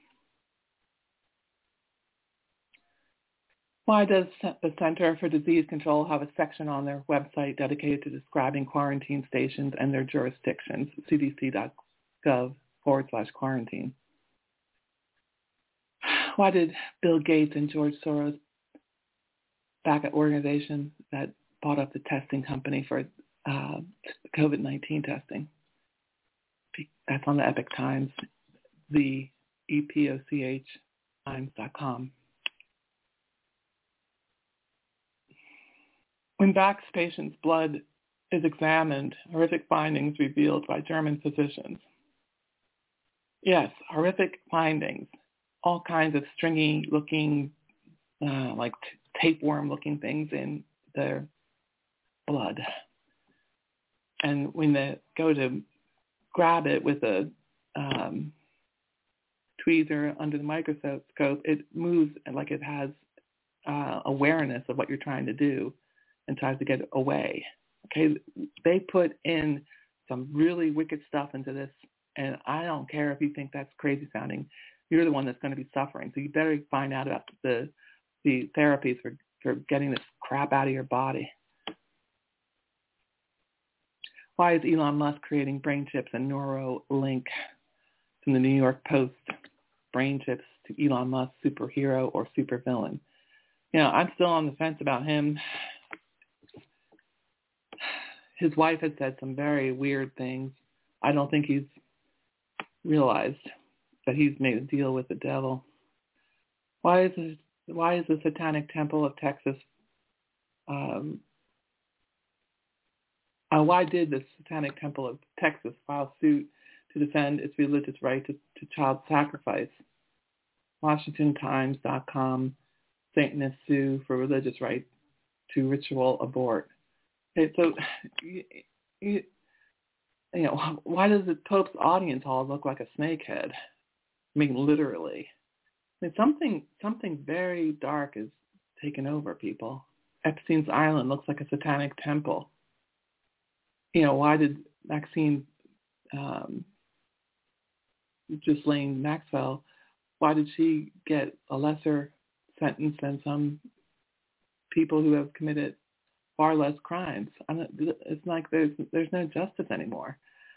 Speaker 1: Why does the Center for Disease Control have a section on their website dedicated to describing quarantine stations and their jurisdictions? cdc.gov/quarantine. Why did Bill Gates and George Soros back an organization that bought up the testing company for COVID-19 testing? That's on the Epoch Times, the EPOCH Times.com. When Vax patients' blood is examined, horrific findings revealed by German physicians. Yes, horrific findings. All kinds of stringy-looking, like tapeworm-looking things in their blood. And when they go to grab it with a tweezer under the microscope, it moves like it has awareness of what you're trying to do and tries to get away. Okay, they put in some really wicked stuff into this, and I don't care if you think that's crazy sounding. You're the one that's going to be suffering. So you better find out about the therapies for getting this crap out of your body. Why is Elon Musk creating brain chips and Neuralink? From the New York Post, brain chips to Elon Musk, superhero or supervillain. You know, I'm still on the fence about him. His wife had said some very weird things. I don't think he's realized that he's made a deal with the devil. Why is the Satanic Temple of Texas? Why did the Satanic Temple of Texas file suit to defend its religious right to child sacrifice? WashingtonTimes.com, Satanists sue for religious right to ritual abort. Okay, so, you know, why does the Pope's audience hall look like a snake head? I mean, literally. I mean, something very dark is taken over, people. Epstein's Island looks like a satanic temple. You know, why did Maxine, Ghislaine Maxwell, why did she get a lesser sentence than some people who have committed far less crimes? It's like there's no justice anymore.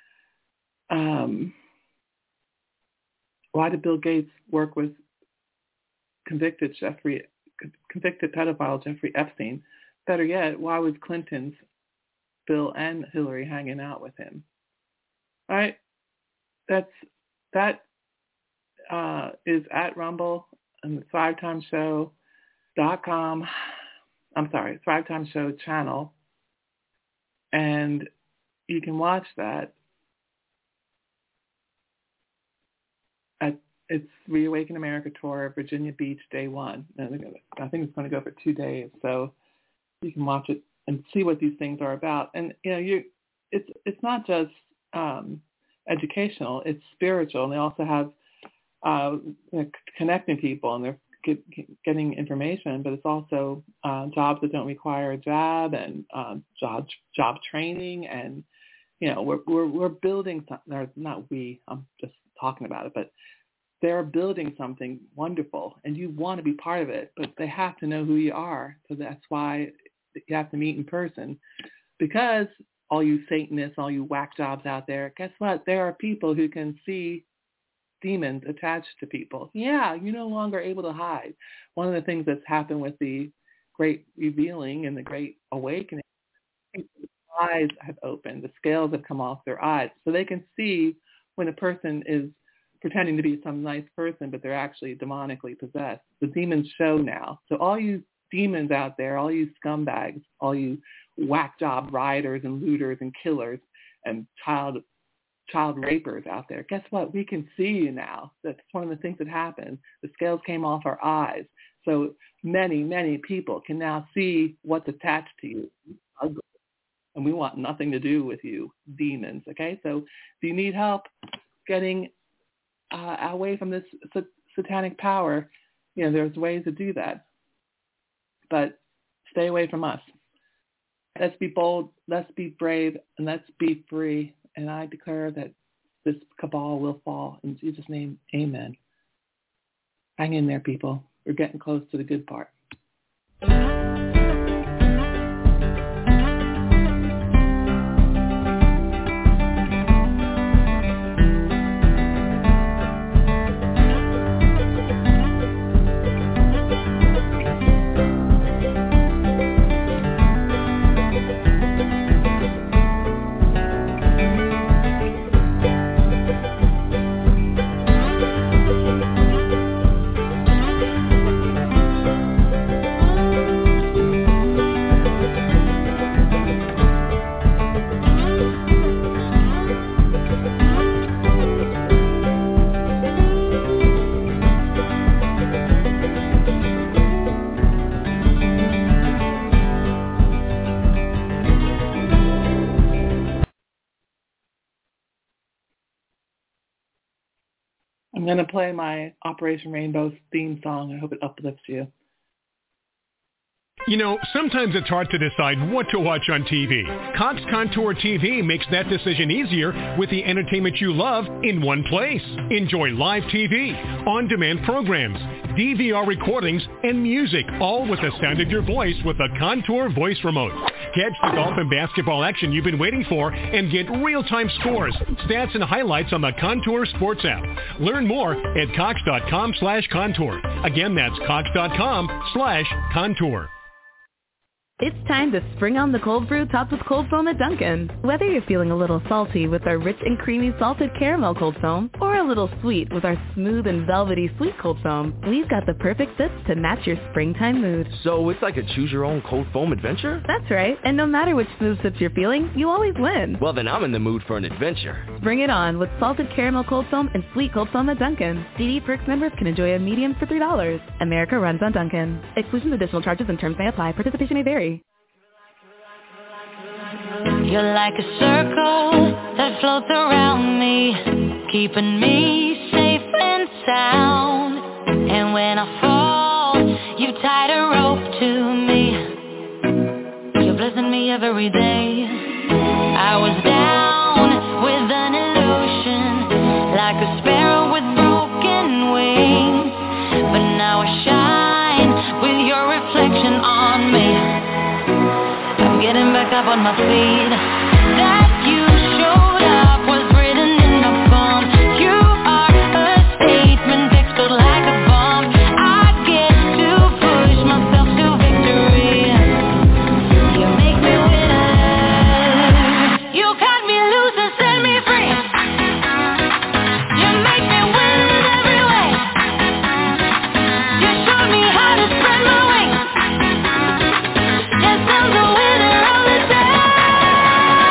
Speaker 1: Why did Bill Gates work with convicted pedophile Jeffrey Epstein? Better yet, why was Clinton's Bill and Hillary hanging out with him? All right, that is at Rumble and the ThriveTimeShow.com. I'm sorry, Thrive Time Show channel, and you can watch that. It's Reawaken America Tour, Virginia Beach, day 1. And I think it's going to go for 2 days, so you can watch it and see what these things are about. And it's not just educational; it's spiritual. And they also have connecting people, and they're getting information. But it's also jobs that don't require a job, and job training, and we're building something. Or not we. I'm just talking about it, but they're building something wonderful, and you want to be part of it. But they have to know who you are, so that's why you have to meet in person. Because all you Satanists, all you whack jobs out there, guess what? There are people who can see demons attached to people. Yeah, you're no longer able to hide. One of the things that's happened with the Great Revealing and the Great Awakening, eyes have opened, the scales have come off their eyes, so they can see when a person is pretending to be some nice person, but they're actually demonically possessed. The demons show now. So all you demons out there, all you scumbags, all you whack job rioters and looters and killers and child rapers out there, guess what? We can see you now. That's one of the things that happened. The scales came off our eyes. So many, many people can now see what's attached to you. And we want nothing to do with you, demons. Okay? So do you need help getting away from this satanic power? There's ways to do that. But stay away from us. Let's be bold, let's be brave, and let's be free. And I declare that this cabal will fall. In Jesus' name, amen. Hang in there, people. We're getting close to the good part. I'm going to play my Operation Rainbow theme song. I hope it uplifts you.
Speaker 2: Sometimes it's hard to decide what to watch on TV. Cox Contour TV makes that decision easier with the entertainment you love in one place. Enjoy live TV, on-demand programs, DVR recordings, and music, all with the sound of your voice with a Contour voice remote. Catch the golf and basketball action you've been waiting for and get real-time scores, stats, and highlights on the Contour Sports app. Learn more at cox.com/contour. Again, that's cox.com/contour.
Speaker 3: It's time to spring on the cold brew topped with cold foam at Dunkin'. Whether you're feeling a little salty with our rich and creamy salted caramel cold foam or a little sweet with our smooth and velvety sweet cold foam, we've got the perfect sips to match your springtime mood.
Speaker 4: So it's like a choose-your-own cold foam adventure?
Speaker 3: That's right. And no matter which smooth sips you're feeling, you always win.
Speaker 4: Well, then I'm in the mood for an adventure.
Speaker 3: Bring it on with salted caramel cold foam and sweet cold foam at Dunkin'. DD Perks members can enjoy a medium for $3. America runs on Dunkin'. Exclusion, additional charges and terms may apply. Participation may vary.
Speaker 5: You're like a circle that floats around me, keeping me safe and sound. And when I fall, you tied a rope to me. You're blessing me every day. I was down with an illusion, like a sparrow with broken wings. But now I shine with your reflection on me. Getting back up on my feet. That you showed up was written in the palm. You are a statement explode like a bomb. I get to push myself to victory. You make me winner. You cut me loose and set me free. You make me win in every way. You showed me how to spread my wings. Yes, I'm the winner.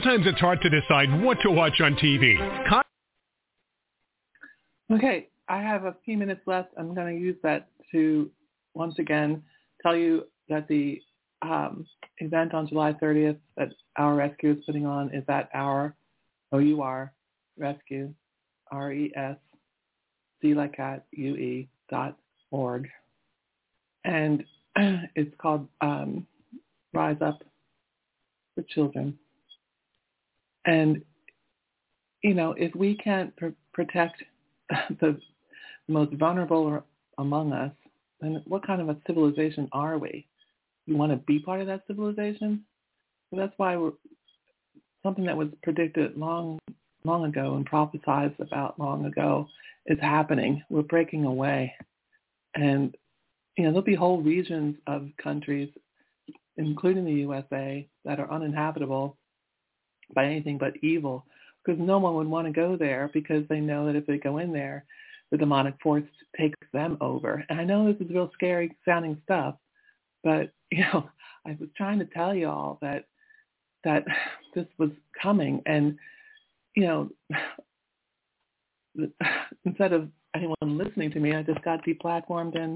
Speaker 2: Sometimes it's hard to decide what to watch on TV.
Speaker 1: Okay, I have a few minutes left. I'm going to use that to once again tell you that the event on July 30th that Our Rescue is putting on is at Our, O-U-R, Rescue, R-E-S-C like cat, U-E.org. And it's called Rise Up for Children. And, you know, if we can't protect the most vulnerable among us, then what kind of a civilization are we? You want to be part of that civilization? So that's why something that was predicted long ago and prophesized about long ago is happening. We're breaking away. And, you know, there'll be whole regions of countries, including the USA, that are uninhabitable by anything but evil, because no one would want to go there because they know that if they go in there, the demonic force takes them over. And I know this is real scary sounding stuff, but, you know, I was trying to tell you all that this was coming. And, you know, instead of anyone listening to me, I just got deplatformed and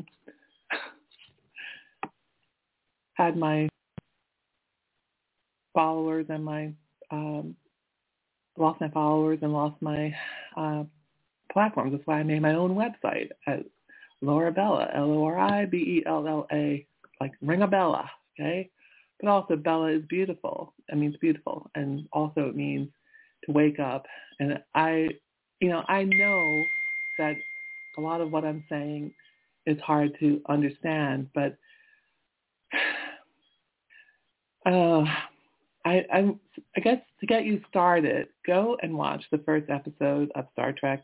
Speaker 1: had my followers and my lost my followers and lost my platforms. That's why I made my own website at Laura Bella, Loribella, like ring a bella, okay? But also Bella is beautiful. It means beautiful, and also it means to wake up. And I know that a lot of what I'm saying is hard to understand, but I guess to get you started, go and watch the first episode of Star Trek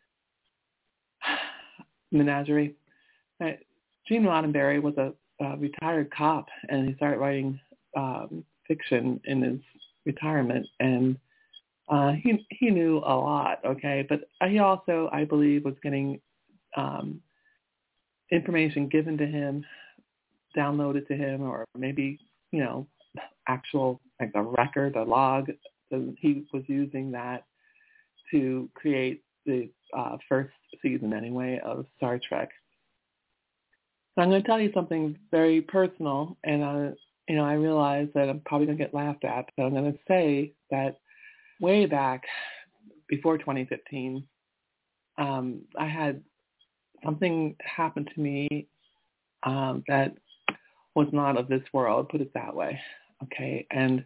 Speaker 1: Menagerie. Gene Roddenberry was a retired cop, and he started writing fiction in his retirement, and he knew a lot, okay? But he also, I believe, was getting information given to him, downloaded to him, or maybe, you know, actual, like a record, a log. So he was using that to create the first season, anyway, of Star Trek. So I'm going to tell you something very personal, and I realize that I'm probably going to get laughed at, but I'm going to say that way back before 2015, I had something happen to me that was not of this world, put it that way. Okay, and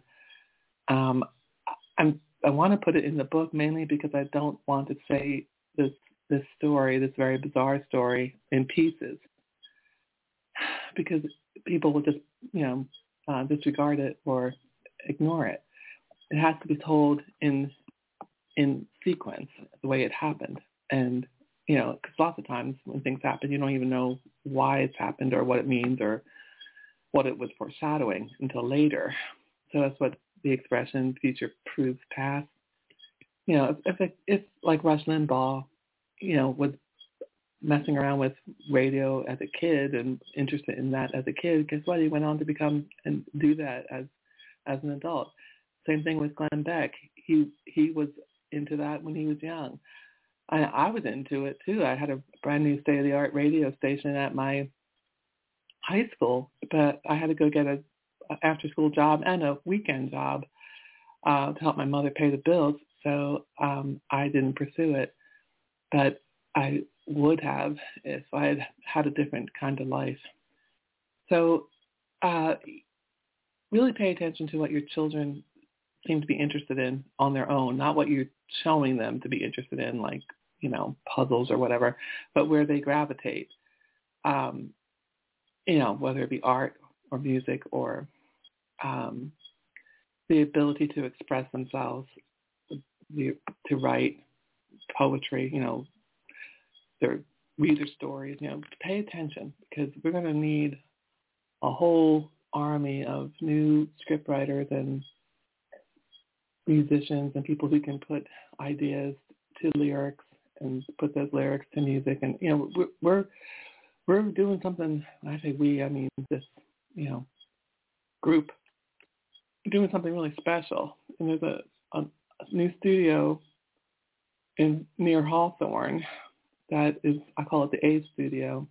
Speaker 1: I want to put it in the book mainly because I don't want to say this story, this very bizarre story, in pieces, because people will just, you know, disregard it or ignore it. It has to be told in sequence, the way it happened. And, you know, because lots of times when things happen, you don't even know why it's happened or what it means or what it was foreshadowing until later. So that's what the expression future proves past. You know, if like Rush Limbaugh, you know, was messing around with radio as a kid and interested in that as a kid, guess what? He went on to become and do that as an adult. Same thing with Glenn Beck. He was into that when he was young. I was into it too. I had a brand new state-of-the-art radio station at my high school, but I had to go get a after-school job and a weekend job to help my mother pay the bills. So I didn't pursue it, but I would have if I had had a different kind of life. So really pay attention to what your children seem to be interested in on their own, not what you're showing them to be interested in, like, you know, puzzles or whatever, but where they gravitate. You know, whether it be art or music or the ability to express themselves, to write poetry, you know, their reader stories, you know, pay attention, because we're going to need a whole army of new scriptwriters and musicians and people who can put ideas to lyrics and put those lyrics to music. And, you know, we're doing something. I say we, I mean this, you know, group, doing something really special. And there's a new studio near Hawthorne that is, I call it the A Studio.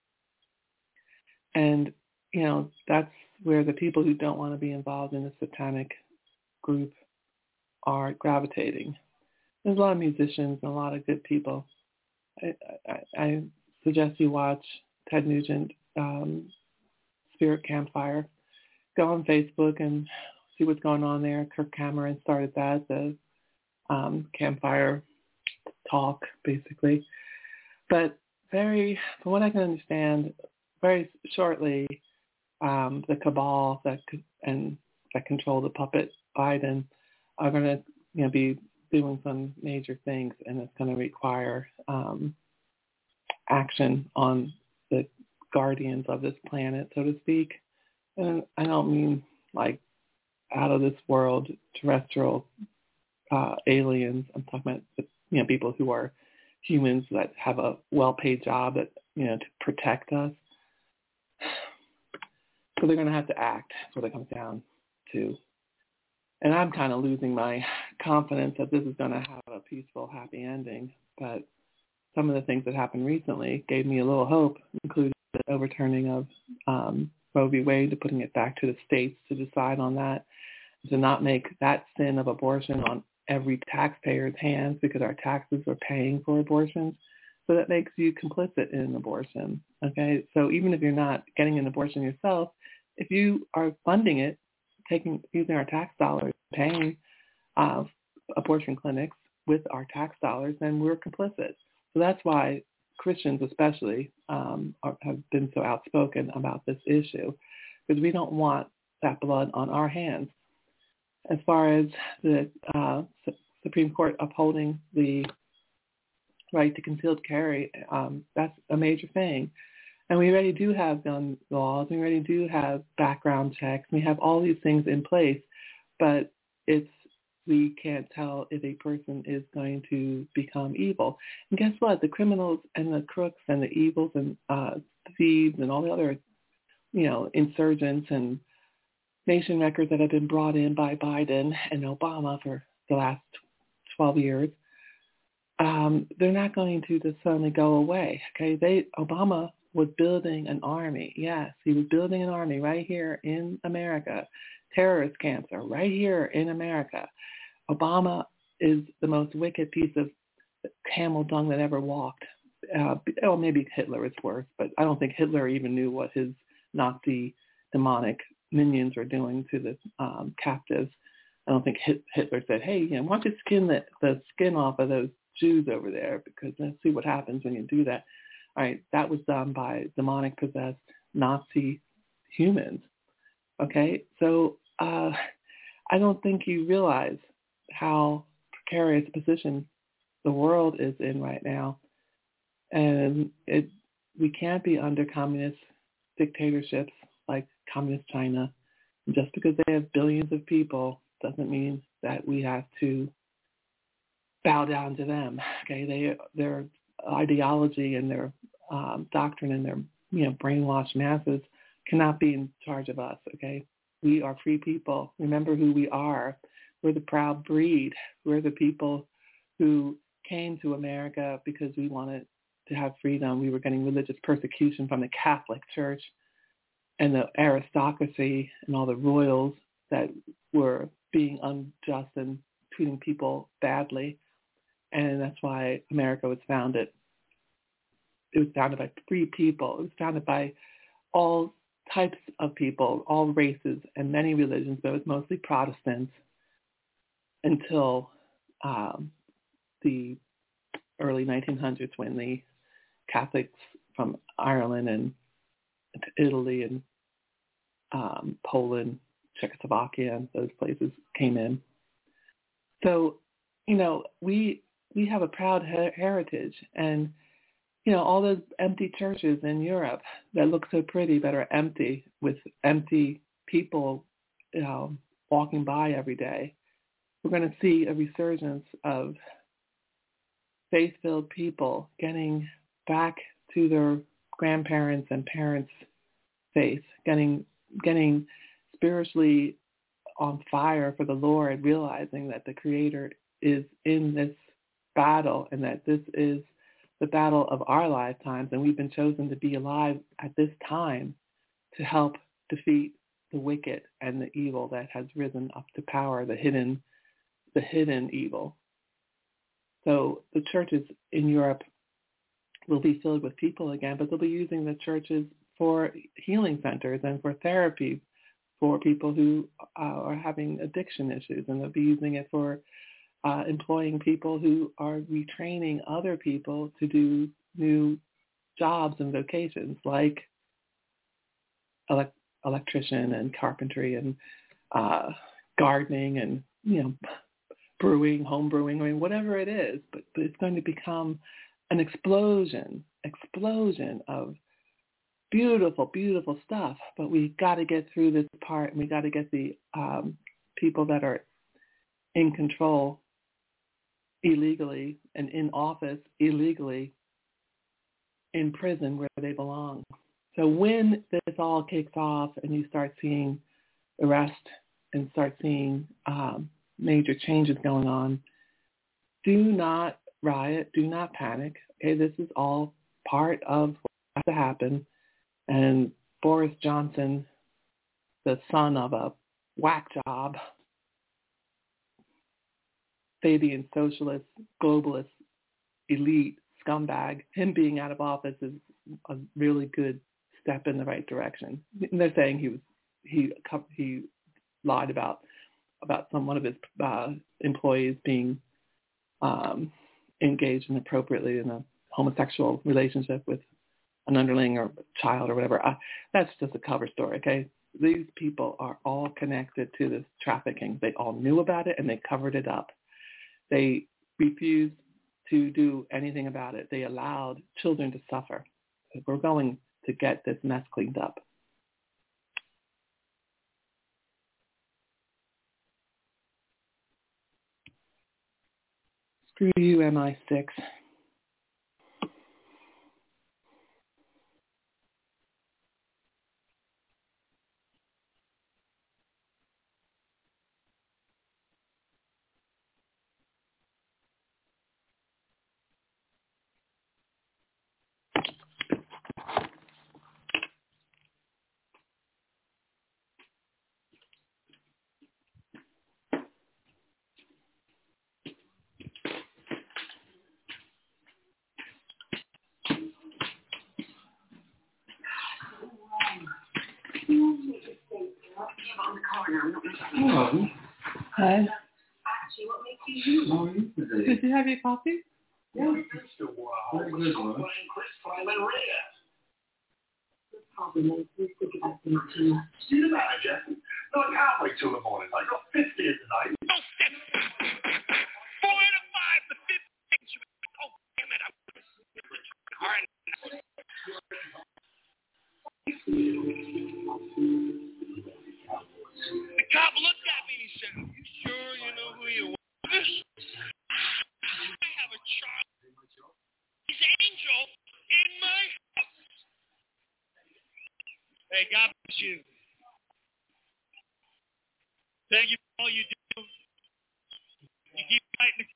Speaker 1: And, that's where the people who don't want to be involved in the satanic group are gravitating. There's a lot of musicians and a lot of good people. I suggest you watch Ted Nugent, Spirit Campfire. Go on Facebook and see what's going on there. Kirk Cameron started that, the Campfire talk, basically. But from what I can understand, very shortly, the cabal that control the puppet Biden are going to be doing some major things, and it's going to require action on the guardians of this planet, so to speak. And I don't mean like out of this world terrestrial aliens. I'm talking about people who are humans that have a well-paid job that to protect us. So they're going to have to act. That's what it comes down to. And I'm kind of losing my confidence that this is going to have a peaceful, happy ending. But some of the things that happened recently gave me a little hope, including the overturning of Roe v. Wade, to putting it back to the states to decide on that, to not make that sin of abortion on every taxpayer's hands because our taxes are paying for abortions. So that makes you complicit in an abortion. Okay, so even if you're not getting an abortion yourself, if you are funding it, using our tax dollars, paying abortion clinics with our tax dollars, then we're complicit. So that's why Christians especially have been so outspoken about this issue, because we don't want that blood on our hands. As far as the Supreme Court upholding the right to concealed carry, that's a major thing. And we already do have gun laws. We already do have background checks. We have all these things in place, but we can't tell if a person is going to become evil. And guess what? The criminals and the crooks and the evils and thieves and all the other, insurgents and nation wreckers that have been brought in by Biden and Obama for the last 12 years, they're not going to just suddenly go away. Okay, Obama was building an army. Yes, he was building an army right here in America. Terrorist camps are right here in America. Obama is the most wicked piece of camel dung that ever walked. Maybe Hitler is worse, but I don't think Hitler even knew what his Nazi demonic minions were doing to the captives. I don't think Hitler said, hey, why don't you skin the skin off of those Jews over there, because let's see what happens when you do that. All right, that was done by demonic possessed Nazi humans. Okay, so I don't think you realize how precarious position the world is in right now. And we can't be under communist dictatorships like communist China. And just because they have billions of people doesn't mean that we have to bow down to them. Okay, their ideology and their doctrine and their brainwashed masses cannot be in charge of us. Okay, we are free people. Remember who we are. We're the proud breed. We're the people who came to America because we wanted to have freedom. We were getting religious persecution from the Catholic Church and the aristocracy and all the royals that were being unjust and treating people badly. And that's why America was founded. It was founded by free people. It was founded by all types of people, all races and many religions, but it was mostly Protestants until the early 1900s, when the Catholics from Ireland and Italy and Poland, Czechoslovakia, and those places came in. So, we have a proud heritage, and all those empty churches in Europe that look so pretty but are empty, with empty people walking by every day. We're going to see a resurgence of faith-filled people getting back to their grandparents' and parents' faith, getting spiritually on fire for the Lord, realizing that the Creator is in this battle and that this is the battle of our lifetimes, and we've been chosen to be alive at this time to help defeat the wicked and the evil that has risen up to power, the hidden evil. So the churches in Europe will be filled with people again, but they'll be using the churches for healing centers and for therapy for people who are having addiction issues, and they'll be using it for employing people who are retraining other people to do new jobs and vocations like electrician and carpentry and gardening and, brewing, home brewing, I mean, whatever it is, but it's going to become an explosion of beautiful, beautiful stuff. But we got to get through this part, and we got to get the people that are in control illegally and in office illegally in prison where they belong. So when this all kicks off and you start seeing arrest and start seeing major changes going on, do not riot, do not panic. Okay, this is all part of what has to happen. And Boris Johnson, the son of a whack job, Fabian socialist, globalist, elite scumbag, him being out of office is a really good step in the right direction. And they're saying he lied about one of his employees being engaged inappropriately in a homosexual relationship with an underling or child or whatever. That's just a cover story, okay? These people are all connected to this trafficking. They all knew about it and they covered it up. They refused to do anything about it. They allowed children to suffer. We're going to get this mess cleaned up. Screw you, MI6. Hello. Hi. Did you have your coffee? Yeah. Very good one. See the manager? No, I can't wait till the morning. I got 50 tonight. No, 4 to 5 to 50. Oh, damn it. The cop looked at me and he said, "You sure you know who you are? I have a child. He's Angel in my house." Hey, God bless you. Thank you for all you do. You keep fighting.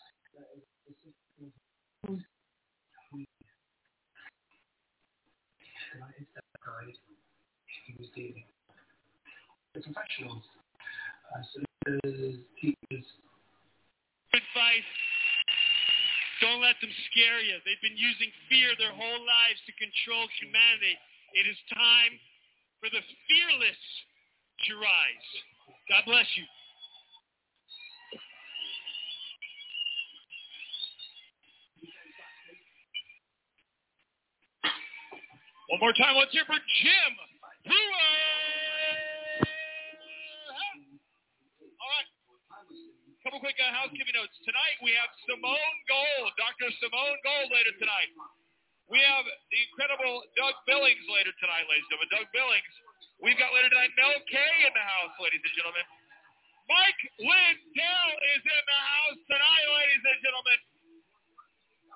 Speaker 1: He was dating the professionals, solicitors, teachers. Advice: don't let them scare you. They've been using fear their whole lives to control humanity. It is time for the fearless to rise. God bless you. One more time, let's hear for Jim Brewer. All right. Couple quick housekeeping notes. Tonight we have Simone Gold, Dr. Simone Gold later tonight. We have the incredible Doug Billings later tonight, ladies and gentlemen. Doug Billings. We've got later tonight Mel Kay in the house, ladies and gentlemen. Mike Lindell is in the house tonight, ladies and gentlemen.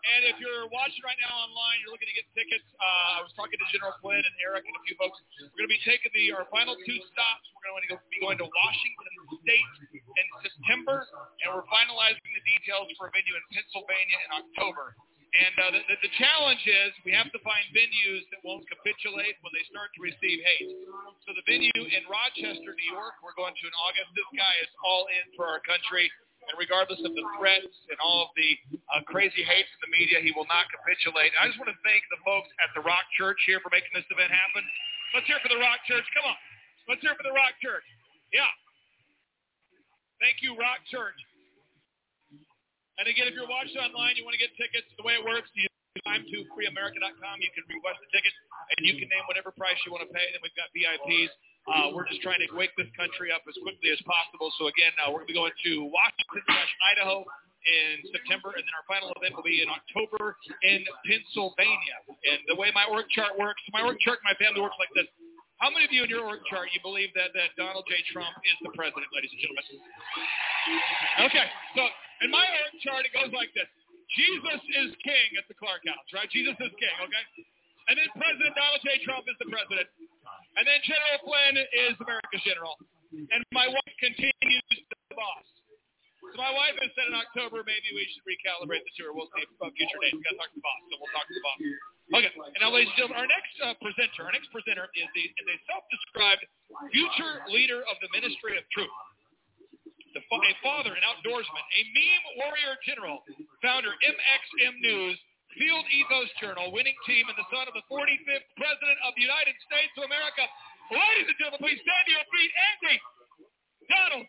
Speaker 6: And if you're watching right now online, you're looking to get tickets. I was talking to General Flynn and Eric and a few folks. We're going to be taking our final 2 stops. We're going to be going to Washington State in September, and we're finalizing the details for a venue in Pennsylvania in October. And the challenge is we have to find venues that won't capitulate when they start to receive hate. So the venue in Rochester, New York, we're going to in August. This guy is all in for our country. And regardless of the threats and all of the crazy hate from the media, he will not capitulate. I just want to thank the folks at the Rock Church here for making this event happen. Let's hear it for the Rock Church. Come on. Let's hear it for the Rock Church. Yeah. Thank you, Rock Church. And again, if you're watching online, you want to get tickets, the way it works, you time to freeamerica.com. You can request a ticket, and you can name whatever price you want to pay. Then we've got VIPs. We're just trying to wake this country up as quickly as possible. So, again, we're going to be going to Washington/Idaho in September, and then our final event will be in October in Pennsylvania. And the way my org chart works, my family works like this. How many of you in your org chart, you believe that Donald J. Trump is the president, ladies and gentlemen? Okay, so in my org chart, it goes like this. Jesus is king at the Clark House, right? Jesus is king, okay? And then President Donald J. Trump is the president. And then General Flynn is America's general. And my wife continues to be the boss. So my wife has said in October, maybe we should recalibrate the tour. We'll see about future dates. We've got to talk to the boss, so we'll talk to the boss. Okay, and now, ladies and gentlemen, our next presenter is a self-described future leader of the Ministry of Truth. A father, an outdoorsman, a meme warrior general, founder MXM News, Field Ethos Journal, winning team, and the son of the 45th President of the United States of America. Ladies and gentlemen, please stand to your feet. Andy Donald.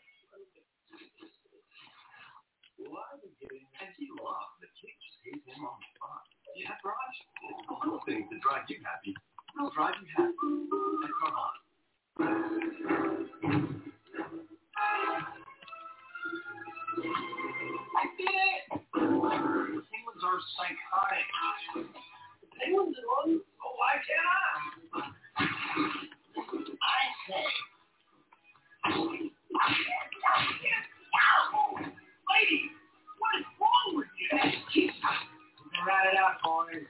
Speaker 7: Well, I've been getting plenty love. The kids gave him on the spot. Yeah, Raj? It's the little things that drive you happy. They'll drive you happy. And come on. I did it! Penguins are psychotic. Penguins are one? Oh, why can't I say. Lady, what is wrong with you? Rat it out, boys.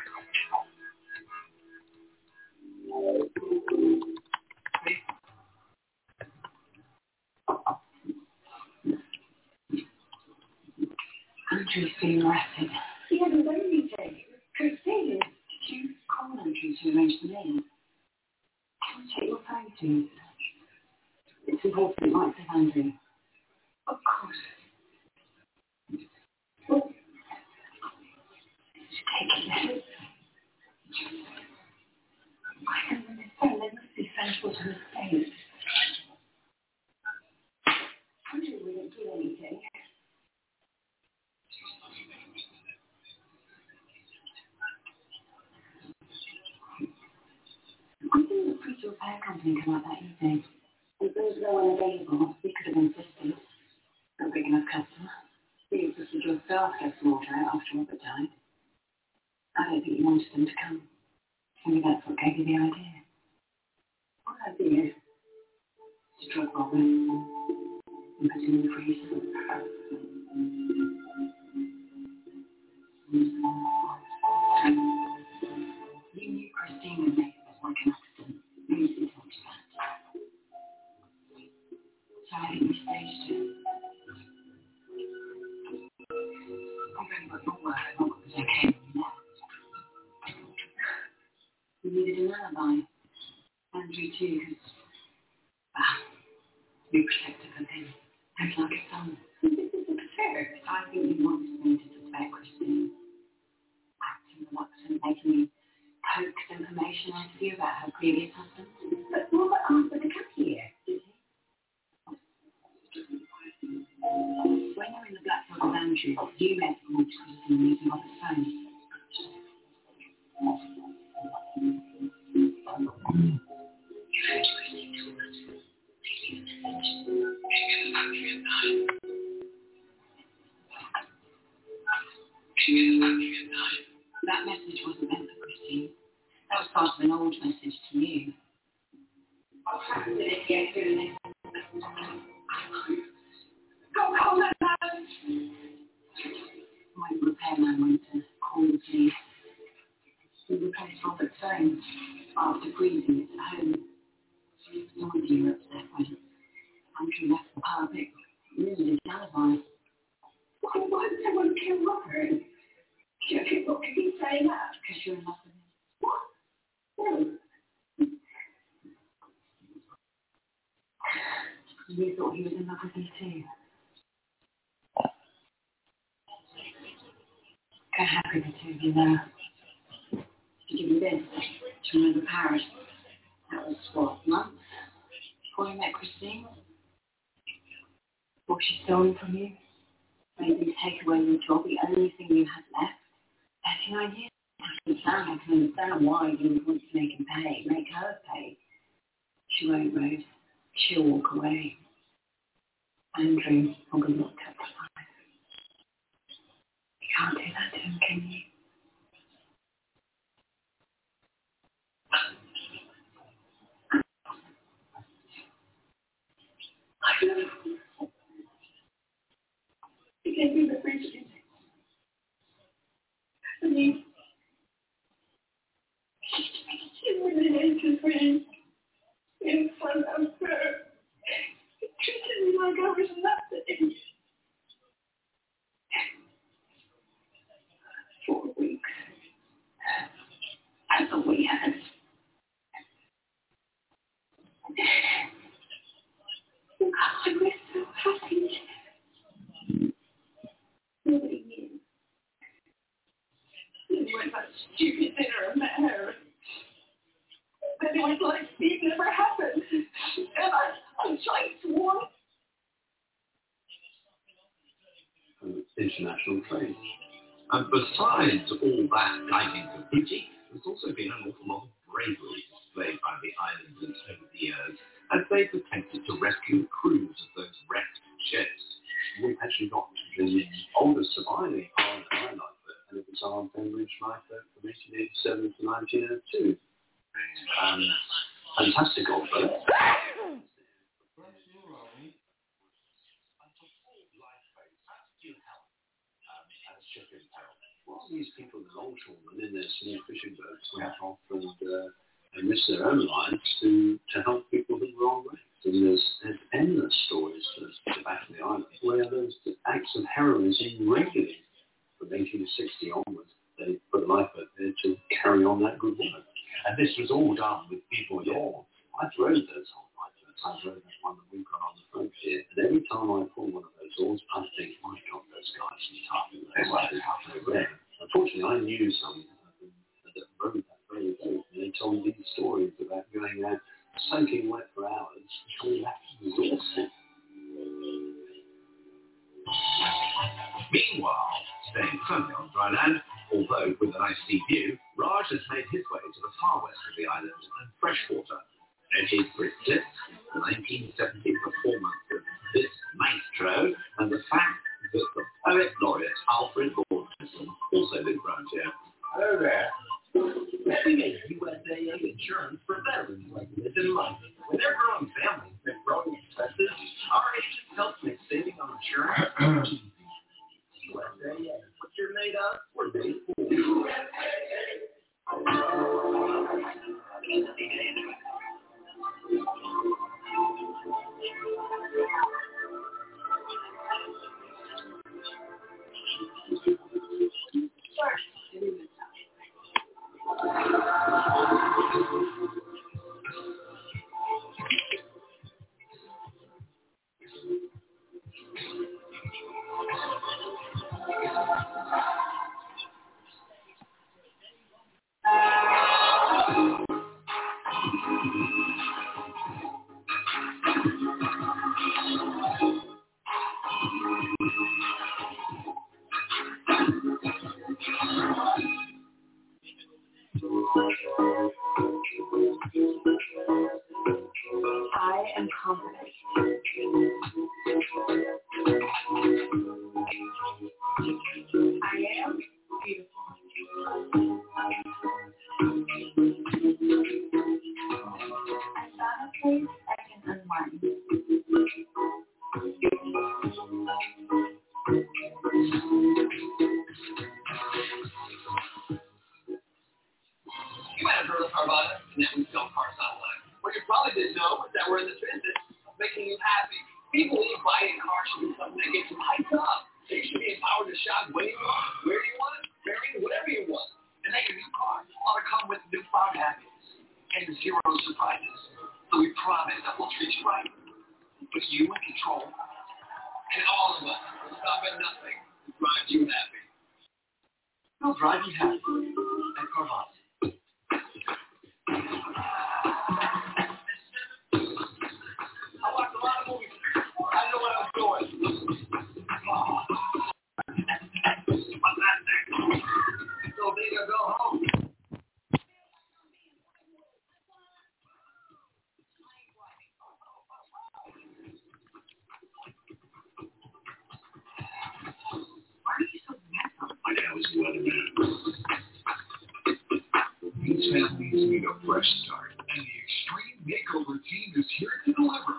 Speaker 7: Andrew's being arrested. He hasn't done anything. Christine, did you call Andrew to arrange the name? Can I take your phone, please? It's important, right, said Andrew. Of course. Well, just take it. I don't understand. There must be some sort of mistake. Andrew wouldn't do anything. When did the free repair company come out that evening? If there was no one available, we could have insisted. Not a big enough customer. We insisted your staff get some water out after Robert died. I don't think you wanted them to come. Maybe that's what gave you the idea. What idea? To drug Robert and put him in the freezer. You knew Christine would make it like an accident. You easily told you that. So I think we staged it. I've only got your word, not what was okay when you left. We needed an alibi. Andrew too, because, to be protective of him. He's like a son. Fair. I think you wanted me to suspect Christine. Acting reluctant, making me coax information out of you about her previous husband. But Robert asked her to come here, did he? When you were in the Black Forest of Andrew, you met Christine using Robert's phone. You heard Christine talk about taking a message. That message wasn't meant for Christine. That was part of an old message to you. My repairman went to phone after freezing at home. No wonder you were upset when Andrew left the pub. It ruined his alibi. Why would someone kill Robert? What could he say that? Because you're in love with him. What? No. You thought he was in love with you too. How happy the two of you were. To give you this, to remember Paris. That was what, months before you met Christine? What she stolen from you? Maybe take away your job, the only thing you had left. 39 years. I can understand why you would want to make him pay, make her pay. She won't, Rose. She'll walk away. Andrew will be locked up for life. You can't do that to him, can you? I love him. He gave me the bridges. I mean, he wouldn't hate his friend in front of her. He treated me like I was nothing. 4 weeks. That's all we had. I was so happy. Nobody knew. Then we went to that stupid dinner and met her. Then it was like it never happened. And I'm trying to warn.
Speaker 8: International trade. And besides all that guiding to beauty, there's also been an awful lot of bravery displayed by the islanders over the years as they've attempted to rescue crews of those wrecked ships. We've actually got the oldest surviving island lifeboat, and it was our Cambridge lifeboat from 1887 to 1902. Fantastic old boat. Well, these people in the longshoremen in their small fishing boats went off and risked their own lives to help people who were on wreck. And there's endless stories to the back of the island where those acts of heroism regularly from 1860 onwards. They put a lifeboat there to carry on that good work. And this was all done with people at all. I've rowed those whole lifeboats. I've rowed that one that we've got on the front here. And every time I pull one of those oars, I think, my God, those guys are tough. They were. Unfortunately, I knew some that rowed that very boat, and they told me these stories about going out, soaking wet for hours, and coming back exhausted. Meanwhile, staying firmly on dry land, although with a nice sea view, Raj has made his way to the far west of the island and freshwater. Noted for its clips, the 1970 performance of this maestro, and the fact that the poet laureate Alfred Lord Tennyson also lived around here. Hello there. We make USAA insurance for veterans like this in London. With their growing families and growing expenses, our agents help make saving on insurance. USAA. What you're made of, we're made for.
Speaker 7: I am confident. I am beautiful. And honestly, I can unwind. You better
Speaker 8: that we sell cars online. What you probably didn't know is that we're in the business of making you happy. We believe buying a car should be something that gets you hyped up. So you should be empowered to shop when you want, where you want, whatever you want. And that your new car ought to come with newfound happiness and zero surprises. So we promise that we'll treat you right, put you in control, and all of us will stop at nothing to drive you happy. We'll drive you happy at Carvana. I watched a lot of movies. I know what I was doing. What's that thing? So big I go home. Why are you so mad? My dad was a weatherman. Each family needs to make a fresh start, and the Extreme Makeover team is here to deliver.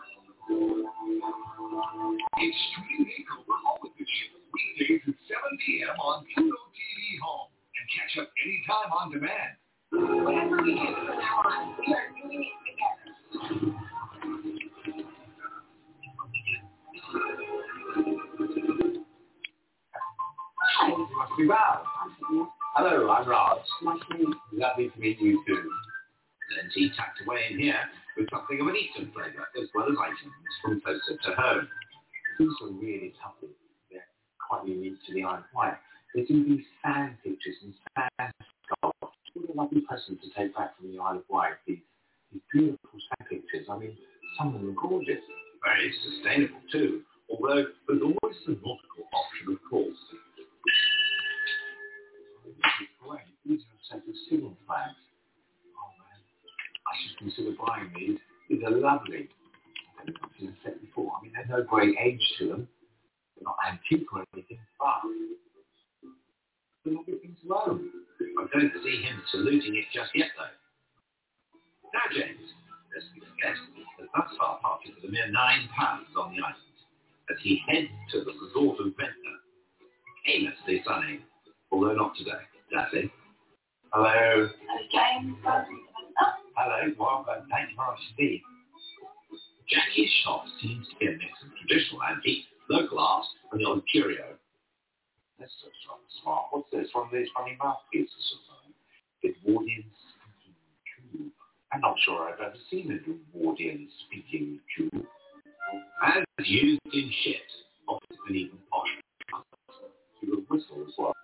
Speaker 8: Extreme Makeover Home Edition, weekdays at 7 p.m. on Pluto TV Home, and catch up anytime on demand. Whatever we do from now on, we are doing it together. Hi. You must be Raj. Hello, I'm Raj. Nice to meet you. Lovely to meet you too. Lindsay tucked away in here with something of an Eastern flavour, as well as items from closer to home. These are really lovely. They're quite unique to the Isle of Wight. They do these fan pictures and fan sculpts. What a lovely present to take back from the Isle of Wight. These beautiful fan pictures. I mean, some of them are gorgeous. Very sustainable too. Although there's always the nautical option, of course. Great. These are a set of ceiling flags. Oh man, I should consider buying these. These are lovely. I've never seen a set before. I mean, there's no great age to them. They're not antique or anything, but they're not good things to own. I don't see him saluting it just yet, though. Now, James, lest we forget, has thus far parted with a mere £9 on the island as he heads to the resort of Ventnor, aimlessly sunning, although not today. Darcy. Hello. Hello, James. Hello. Well, thank you very much indeed. Jackie's shop seems to be a mix of traditional antique, local art, and the odd curio. This looks rather smart. What's this? One of these funny mouthpieces or something? Edwardian speaking cube. I'm not sure I've ever seen an Edwardian speaking cube. As used in shit, often even posh. You could whistle as well.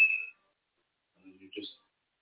Speaker 8: Just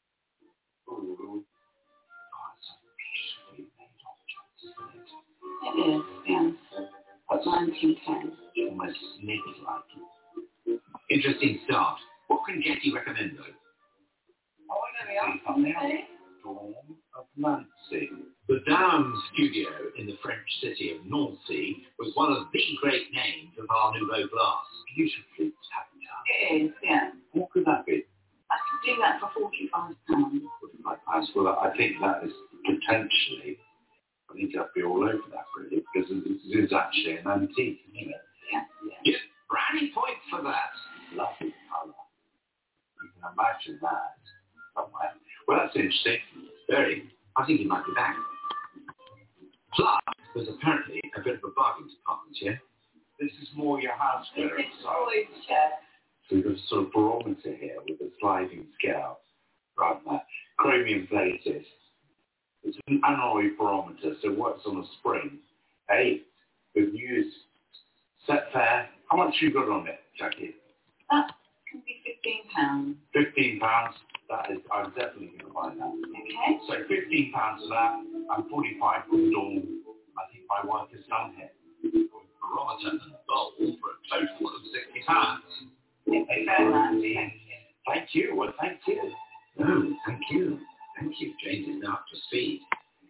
Speaker 8: it's a beautifully made object, isn't it? It is, yes. That's 1910. Almost snake-like. Interesting start. What can Jackie recommend, though? Oh, I know we are something else. Dawn of Nancy. The Down studio in the French city of Nancy was one of the great names of our Nouveau Glass. Beautifully tapped out. It is, yeah. What could that be? I could do that for £45. £45. Well, I think that is potentially, I think I'd be all over that really, because it is actually an antique, isn't it? Yeah. Yes, brownie point for that. Lovely colour. You can imagine that somewhere. Well, that's interesting. Very. I think he might be back. Plus, there's apparently a bit of a bargain department here. This is more your house square. This is always chair. So we've got a sort of barometer here with a sliding scale rather than that. Chromium plated. It's an alloy barometer, so it works on a spring. Hey, good news. Set fare. How much you got on it, Jackie? That can be £15. £15? That is, I'm definitely going to buy that. Okay. So £15 for that, and 45 for the Dawn. I think my work is done here. Barometer and bulb for a total of £60. Thank you very much. Thank you. Well, thank you. No, thank you. Thank you. James is now up to speed.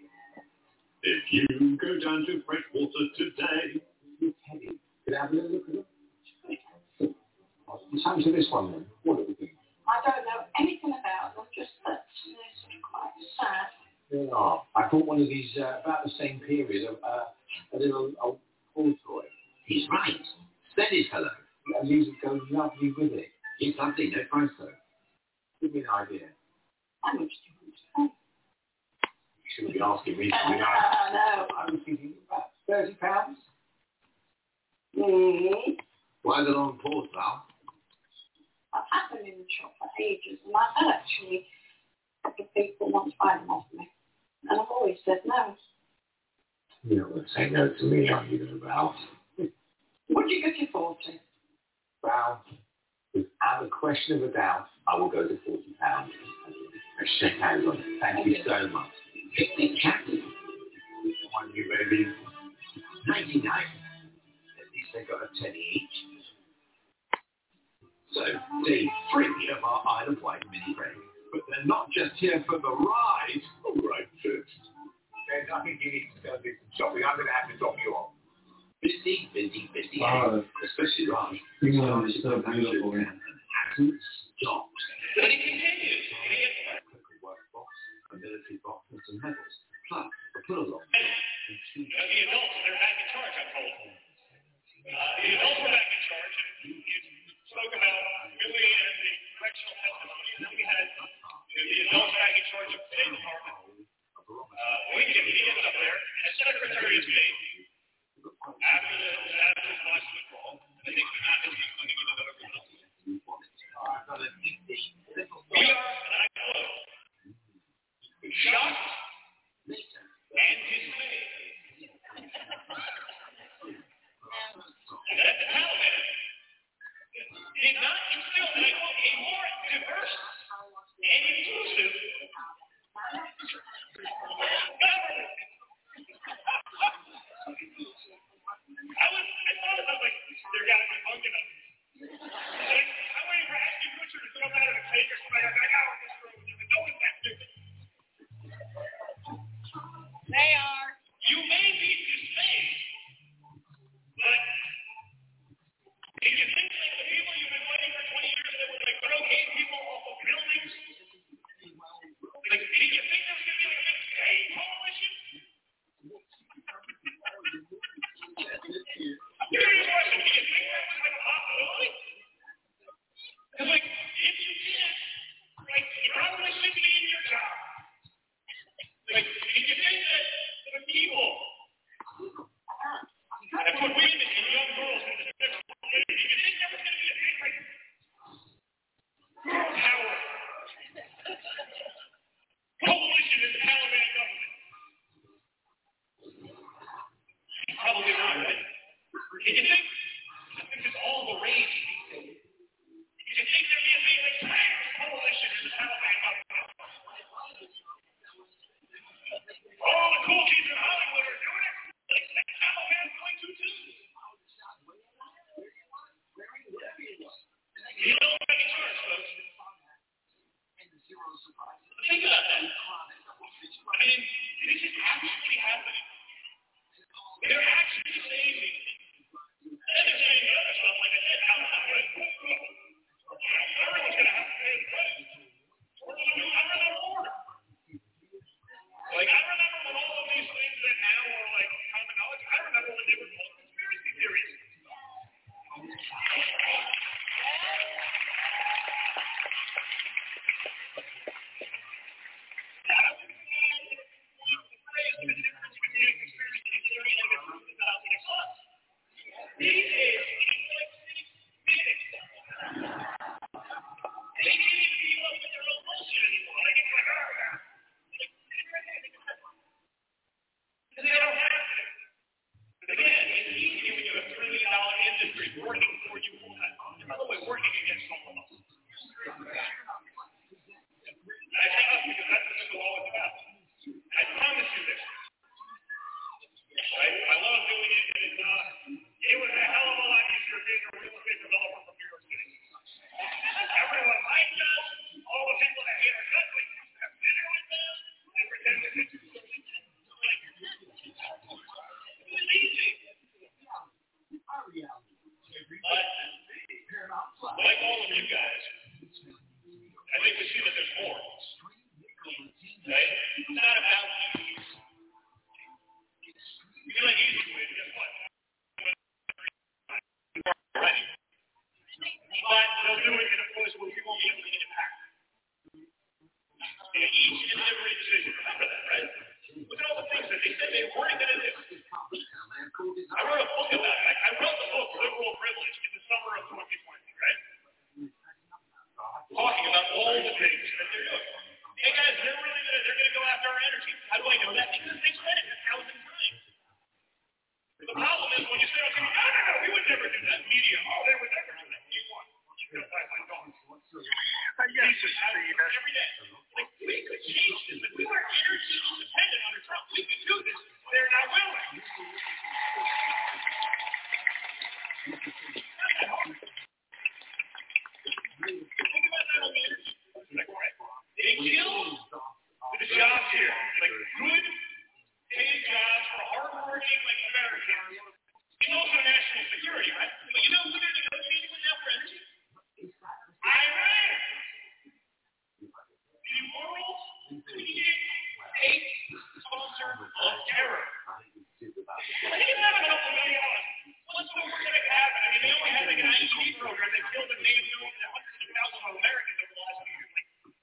Speaker 8: If you go down to Freshwater today, Teddy, could I have a little look at it? What's happened to this one then? What are we doing? I don't know anything about them, just that they're sort of quite sad. They are. I bought one of these about the same period, a little old toy. He's right. Splendid fellow. And these would go lovely with it. He's lovely, no price though. Give me an idea. How much do you want to pay? shouldn't be asking me. No, I was thinking about £30.
Speaker 7: Mm-hmm.
Speaker 8: Why the long pause, Val?
Speaker 7: I've had them in the shop for ages, and I've had actually a couple of people want to buy them off me. And I've always said no.
Speaker 8: You don't want to say no to me, are you, Val?
Speaker 7: Would you get your 40?
Speaker 8: Val, without a question of a doubt, I will go to £40. I shake hands on it. Thank you so much. Picnic chatting. On you, baby. 99. At least they got a penny each. So, day 3 of our Isle of Wight mini break. But they're not just here for the ride. All right, folks. There's nothing you need to go do some shopping. I'm going to have to drop you off. Busy.
Speaker 9: Wow.
Speaker 8: Especially Raj.
Speaker 9: England is so beautiful.
Speaker 8: Hasn't stopped. But he continues. Workbox, a military box, and some medals. Plus, a pull-along.
Speaker 6: The adults, they're back in charge, I'm told. The adults were back in charge, and you spoke about Billy and the correctional testimony, and then we had the adults back in charge of the State Department. Lincoln, he gets up there, and Secretary of State, after the disastrous last withdrawal, I think they're not going to give another result. We are, and I quote, shocked and dismayed that the Taliban did not instill, and I quote, a more diverse and inclusive government. I thought about, like, there got to be bunking up. Like, I'm waiting for Ashton Kutcher to throw out of a cake or something. I got out of this room. No one's that stupid. They are. You may be dismayed, but did you think like the people you've been fighting for 20 years that would like throw gay people off of buildings? Like, did you think there was going to be like a big gay coalition? Serious question. Did you think that was like a possibility? Because like, if you did, like, you probably shouldn't be in your job. Like, did you think that the people that put women and young girls into sexual slavery, did you think there was going to be a big, like, girl power coalition in the Taliban government? Probably not, right? Did you think, I think it's all the rage these days. Did you think there'd be a big, like, trans coalition in the Taliban government? All the cool kids in Hollywood are doing it. Like, the Taliban's going to too. You know what in charge, folks. Think about that. I mean, this is actually happening. They're actually saving. And they're saying the other stuff, like I said, out of right? Everyone's going to have to pay the price. We're going to do under the border. Like, I remember when all of these things that now are like common knowledge, I remember when they were called conspiracy theories. These days, people like City Phoenix, they can't even keep up with their own bullshit anymore. Like, it's like, because they don't have to. Again, it's easy when you have $1 trillion industry working for you full time. By the way, working against someone else. I say us because that's what this is all about. I promise you this. Right? I love doing it, and it was a hell of a lot easier being a real estate developer from New York City. Everyone liked us. All the people that hate our country have dinner with them. They pretend that it's it was easy. But, like all of you guys, I think we see that there's more. Right? It's not about ease. You can let easy win, guess what? Ready. But they'll do it in a place where you won't be able to get it back. In each and every decision, remember that, right? They said they weren't going to do it. I wrote a book about it. I wrote the book Liberal Privilege in the summer of 2020, right? Talking about all the things that they're doing. Hey guys, they're going to go after our energy. How do I know that? Because they said it 1,000 times. The problem is when you say, okay, no, we would never do that. Media, they would never do that. You won. You could have my dogs. Every day. Like, we could change this. If we were energy independent under Trump, we could do this. They're not willing. Think about that on the energy. They killed the jobs here. Like, good paid jobs for hardworking, like, Americans. It's also national security, right? But you know who they're negotiating with now for energy? Iran. The world's leading state sponsor of terror. I think it's not a couple million dollars. What's the worst that could happen? I mean, they only had like an IED program that killed and made hundreds of thousands of Americans over the last few years.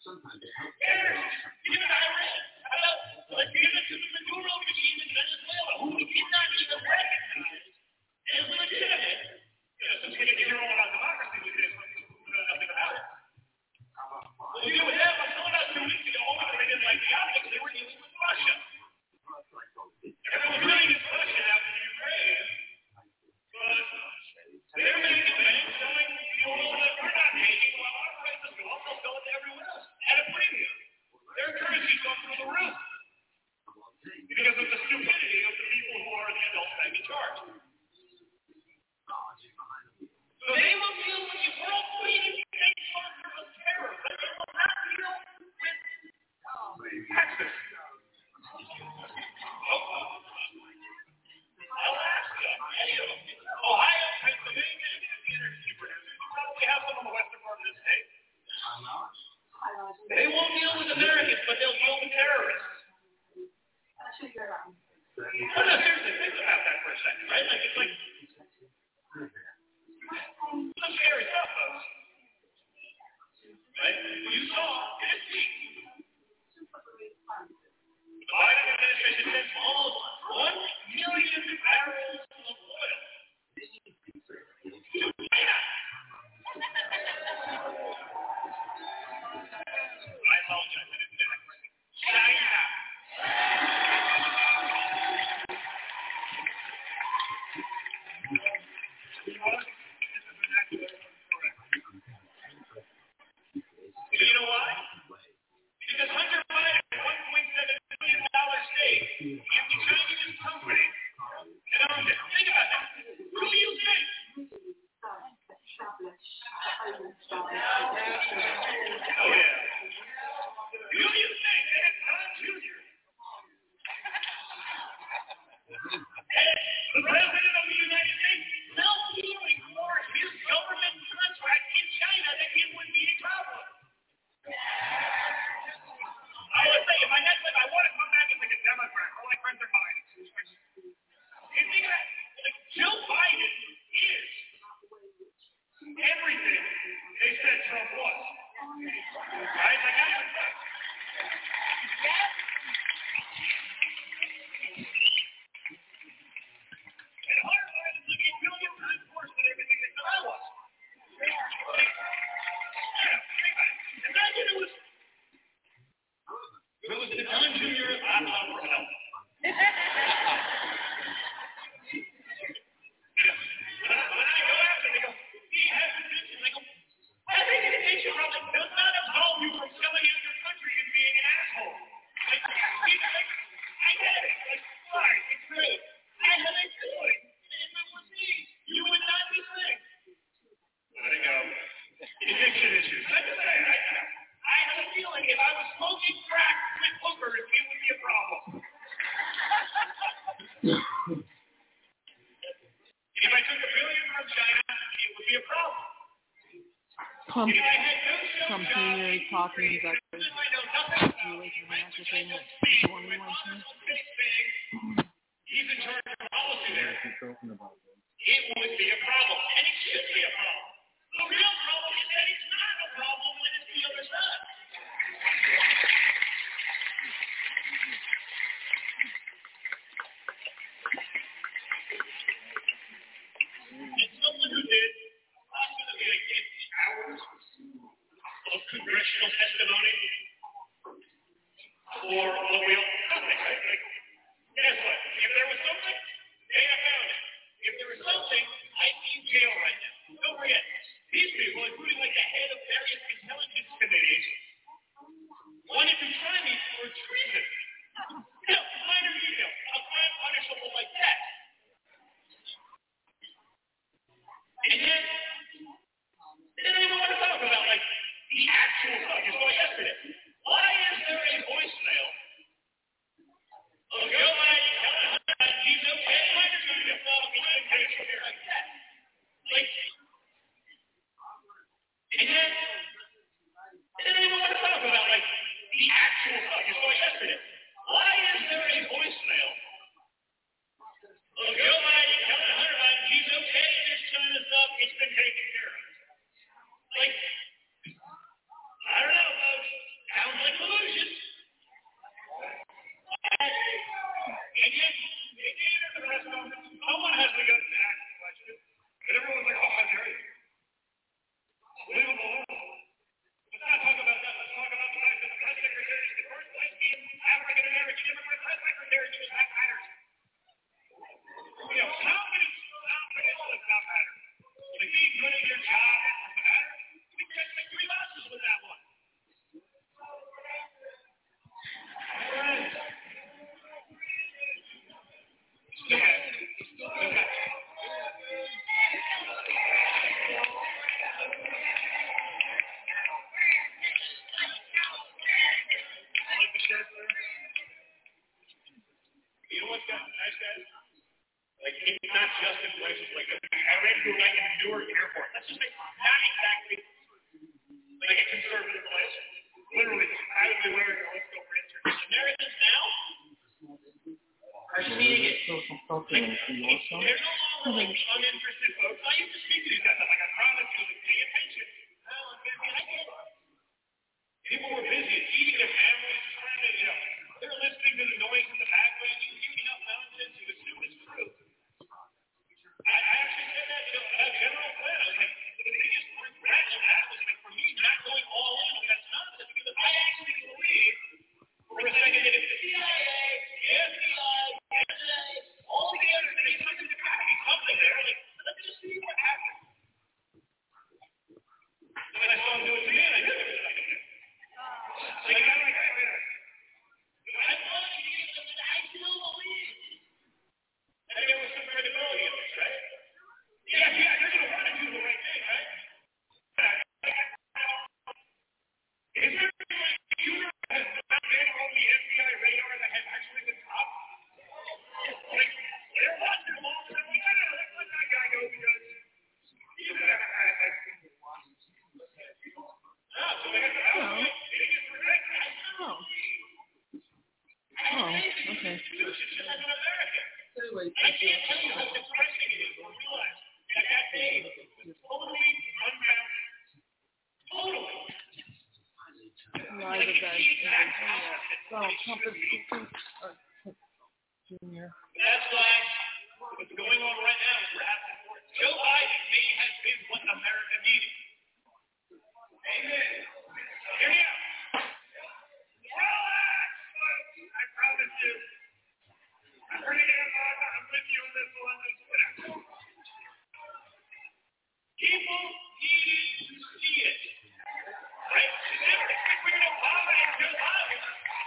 Speaker 6: You give it to Iran. How about, let's give it to the Maduro regime in Venezuela, who we did not even recognize as legitimate. You know, since we didn't hear all about democracy, we did nothing about it. Well, you deal with that, but someone else 2 weeks ago, they didn't like the optics, they were dealing with Russia. Everyone's doing this Russia after Ukraine, but they're making banks selling the oil that we're not making, while our prices go up, they'll sell it to everyone else at a premium. Their currency's gone through the roof because of the stupidity of the people who are the adults back in charge. So they will deal with the world's leading state sponsor of terror, but they will not deal with Texas. Alaska, any of them. Ohio, Pennsylvania, any of the energy producers. You probably have some on the western part of the state. They won't deal with Americans, but they'll deal with terrorists. Well, no, seriously, think about that for a second, right? Like, it's like some scary stuff, folks. Right? You saw this week the Biden administration sent almost 1 million barrels of oil to China. I apologize, I didn't say that. China. You know why? Because Hunter Biden, $1.7 billion stake in the Chinese company, and owns it. Think about that. Who do you think? Oh, yeah. Who do you think? And it's Don Jr. And the President of the United States still dealing for his government contract in China that it would be a problem. I would say, in my next life, I want to come back as like a Democrat. All my friends are Biden. You think that, like, Joe Biden is everything they said Trump was. Right? Like, that's what's up. And Hunter Biden is like a million times worse than everything they said I was. Imagine it was the Don Jr. laptop for help. When I go after, they go, he has addiction. They go, I think an addiction probably does not absolve you from selling out your country and being an asshole. Like, I get it. Like, fine, it's true. I have a feeling. And if it was me, you would not be sick. There you go. Addiction issues. I just say, I have a feeling if I was smoking crack with hookers, it would be a problem. If I took $1 billion from China, it would be a problem.
Speaker 1: Trump
Speaker 6: If I had no show
Speaker 1: Jr. is talking about
Speaker 6: I know nothing about he's in charge of policy there. It would be a problem, and it should be a problem. The real problem is that it's not a problem when it's the other side. or what we all nothing, right? Like, guess what? If there was something, Dana found it. If there was something, I'd be in jail right now. Don't forget, these people, including like the head of various intelligence committees, wanted to try me for treason. You know, minor detail, a crime punishable like that. And then, they don't even want to talk about, like, the actual stuff you saw yesterday. Why is there a voicemail of Joe Biden telling us that he's okay? Minor detail, like that. Like, and then, they don't even want to talk about, like, the actual stuff you saw yesterday. Why is there a voicemail of Joe Biden telling Hunter Biden he's okay, this China stuff, it's been taken care of? Like, I don't know, folks. Sounds like collusion. And yet, at the end of the press conference, someone has to go to ask the question. And everyone's like, oh, how dare you? Unbelievable. Let's not talk about that. Let's talk about the fact that the press secretary is the first lesbian African-American immigrant press secretary to the Black Matters. You know, how many does not matter? Like being good at your job doesn't matter. We checked like 3 boxes with that one. Okay. You know what's got nice, guys? Like, it's not just in places like this. I ran through like in Newark Airport. That's just like not exactly like a conservative place. Literally, proudly wearing a Let's Go Brits shirt. Americans now are seeing it. Like, they're no longer like the uninterested folks. I used to speak to these guys. I'm like, I promise you, like, pay attention. Oh, I'm busy. I get it. People were busy feeding their families, trying to, you know, they're listening to the noise in the background. You hear enough nonsense, you assume it's true. I actually said that to General Flynn. I was like, the biggest regret of that was like, for me not going all in on that nonsense, because I actually believe for a second that if the CIA, the FBI, the NSA, all together, they took into something there, like, let's just see what happens. And then I saw him do it again, I knew there was nothing there. So you got like, wait a minute. I want to give them that I still believe. And there was some credibility in this, right? Yeah, they're going to want to do the right thing, right? Is there anything like Cuba has not been on the FBI radar that has actually been dropped? Like, there was a long time, like, I don't know, let's let that guy go because he's a Democrat. So they got the house, they didn't get to protect it.
Speaker 1: Okay.
Speaker 6: I can't tell you how depressing it is to realize that that day was totally unfounded. Totally.
Speaker 1: Live event. Well, Trump is Junior.
Speaker 6: That's why what's going on right now is we're having Joe Biden may have been what America needed. Amen. Hear me out. Relax, folks. I promise you. I'm pretty damn hard. I'm with you on this one. People needed to see it. Right? The difference between Obama and Joe Biden.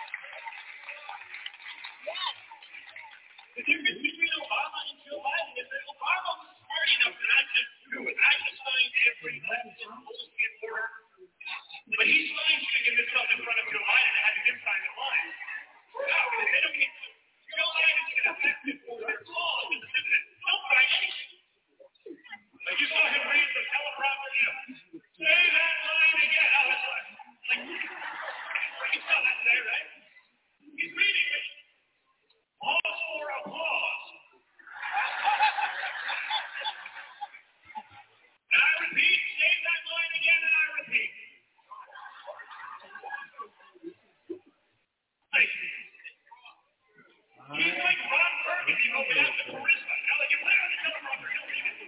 Speaker 6: Yes. The difference between Obama and Joe Biden is that Obama was smart enough to not just do it. I just signed every legislative bullshit order. But he signed sticking this stuff in front of Joe Biden and having him sign the line. No, because they don't get Joe Biden's going to affect it for their cause as a citizen. Don't sign anything. Like you saw him read the teleprompter, you know, say that line again. Oh, that's right. Like, you saw that there, right? He's reading it. Pause for applause. And I repeat, say that line again, and I repeat. Like, he's like Ron Burgundy without the charisma. Now, like, you play on the teleprompter, he'll read it.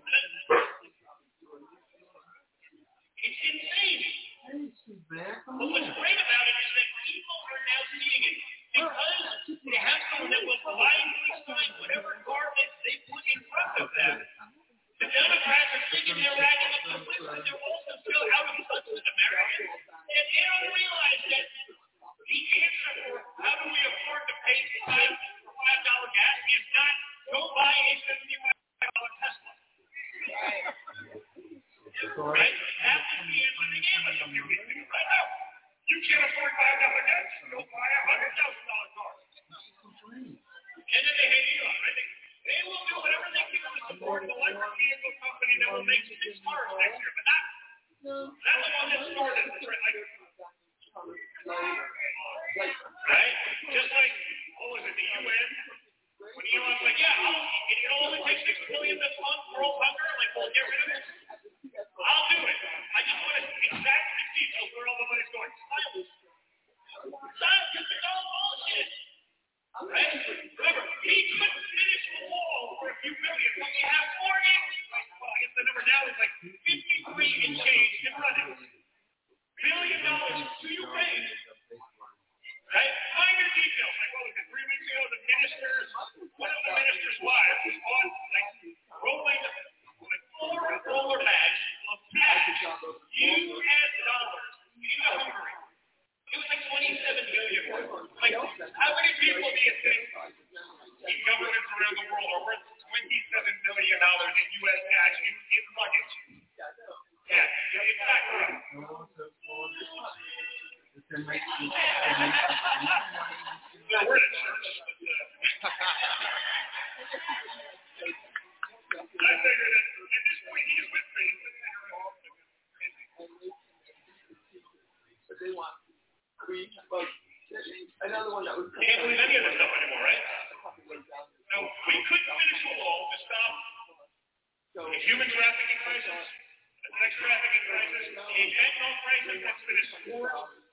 Speaker 6: It's insane. But we're in a church. I figured that at this point he's with me. But they want cream, another one that was. Can't believe any of this stuff anymore, right? No, we couldn't finish a wall to stop the human trafficking crisis, the sex trafficking crisis, the fentanyl crisis that's been a sport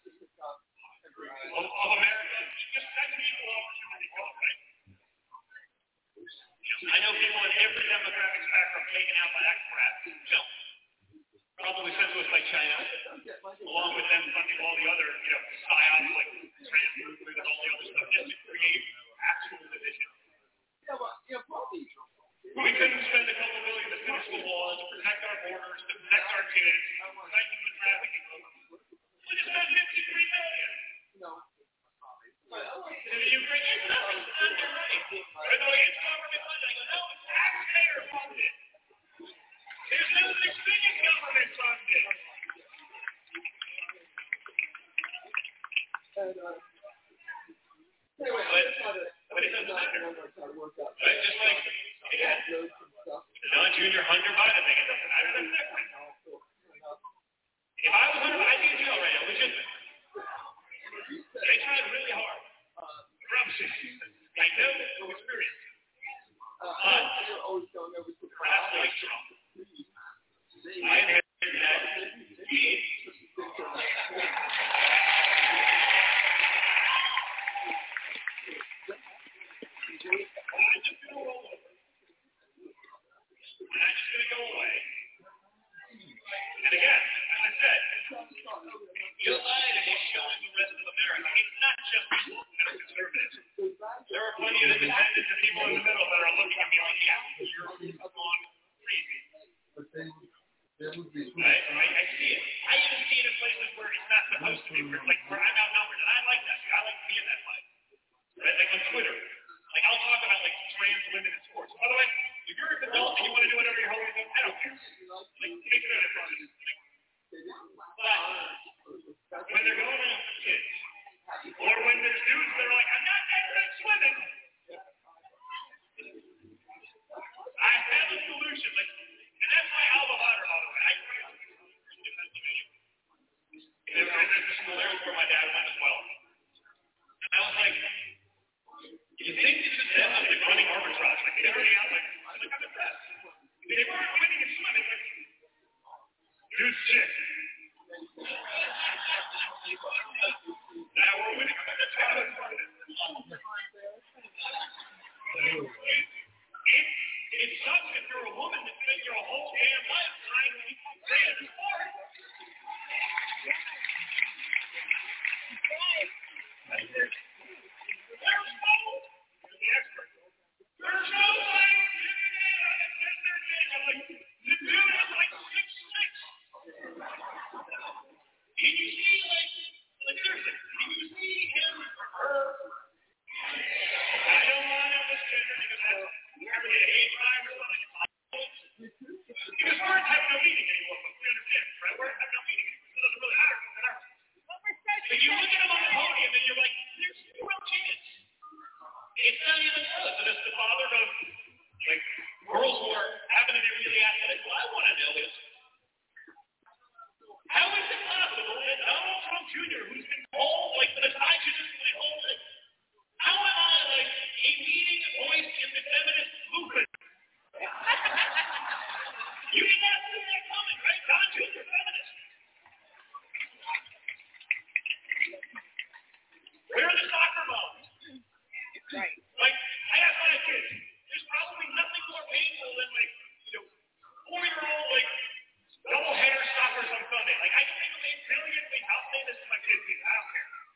Speaker 6: of America. Just that's an equal opportunity killer, right? I know people in every demographic spectrum taken out by that crap. Probably sent to us by China, along with them funding all the other, psyops like trans movement and all the other stuff, just to create actual division. We couldn't spend a couple $1 billion to finish the wall, to protect our borders, to protect our kids, to fight human trafficking. We just spent $53 million. In the Ukraine, it's nothing. It's not your money. By the way, it's government funding. I go, no, it's taxpayer funded. There's no such thing as government funded. But it doesn't matter. Right? Just like, again, the non-junior Hunter Biden thing, it doesn't matter. That's different. If I was Hunter Biden, I'd be in jail right now, legitimate. They tried really hard. I know from experience. Perhaps like Trump. I inherited that speed. I'm just going to roll over. And I'm just going to go away. And again, as I said, Joe Biden is showing the rest of America. It's not just people that are conservatives. There are plenty of independents and people in the middle that are looking at me like, yeah, you're gone crazy. Right? I see it. I even see it in places where it's not supposed to be, where I'm outnumbered. And I like that. I like to be in that fight. Right? Like on Twitter. Like I'll talk about trans women in sports. By the way, if you're an adult and you want to do whatever you're holding to, I don't care. Make it a process. But when they're going after kids, or when there's dudes that are like, I'm not that good at swimming. I have a solution. And that's my alma mater, by the way. I grew up in Pennsylvania. There's a school there where my dad went as well. And I was like, you think this is them? I'm like running arbitrage. Like, everybody out, I'm impressed. They weren't winning in swimming. Dude's sick. Now we're winning. That's how it's started. It sucks if you're a woman that spent your whole damn life trying to keep playing a sport. There's no way. The dude is like 6'6". Can you see, seriously, can you see him or her? I don't want to this gender because that's wherever they hate crime or something. Because words have no meaning anymore, but we understand, right? Words have no meaning. It doesn't really matter. But you look at them on the podium and you're like, there's no real chance. It's not even close. So does the father of girls who are happen to be really athletic? What I want to know is, how is it possible that Donald Trump Jr., who's been called the misogynist in my whole life, how am I a leading voice in the feminist movement? You did not see that coming, right? Don Jr., feminist. Where are the soccer moms? Right. I ask my kids, there's probably nothing more painful than 4-year-old double-header stoppers on Sunday. I can make a million things. I'll say this to my kids. I don't care.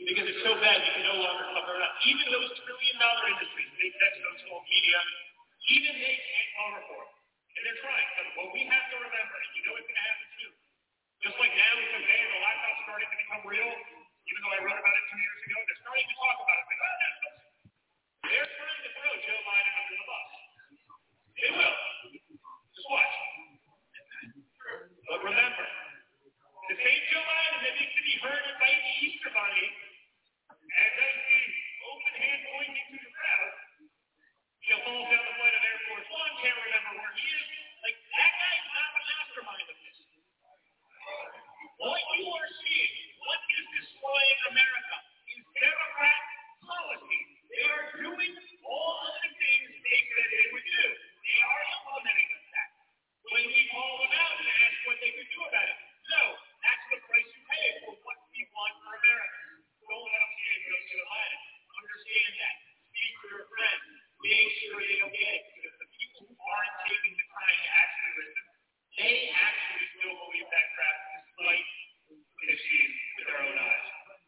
Speaker 6: because it's so bad you can no longer cover it up. Even those trillion-dollar industries, big tech, social media, even they can't cover for it. And they're trying. But what we have to remember, and you know it's going to happen too, just like now it's okay, the laptop's starting to become real, even though I wrote about it 2 years ago, they're starting to talk about it. Like, they're trying to throw Joe Biden under the bus. They will. Just watch. But remember, the same Joe Biden that needs to be heard by the Easter Bunny and does the open hand pointing to the crowd, falls down the flight of Air Force One, can't remember where he is. Like, that guy's not the mastermind of this. What you are seeing, what is destroying America, is Democrat policy. They are doing all of the things they said they would do. They are implementing that. When we call them out and ask what they could do about it, no, that's the price you pay for what we want for America. Don't let them see it go to the line. Understand that. Speak to your friends. Make sure they don't get it. Because the people who aren't taking the time to actually listen, they actually still believe that crap despite they see it with their own eyes.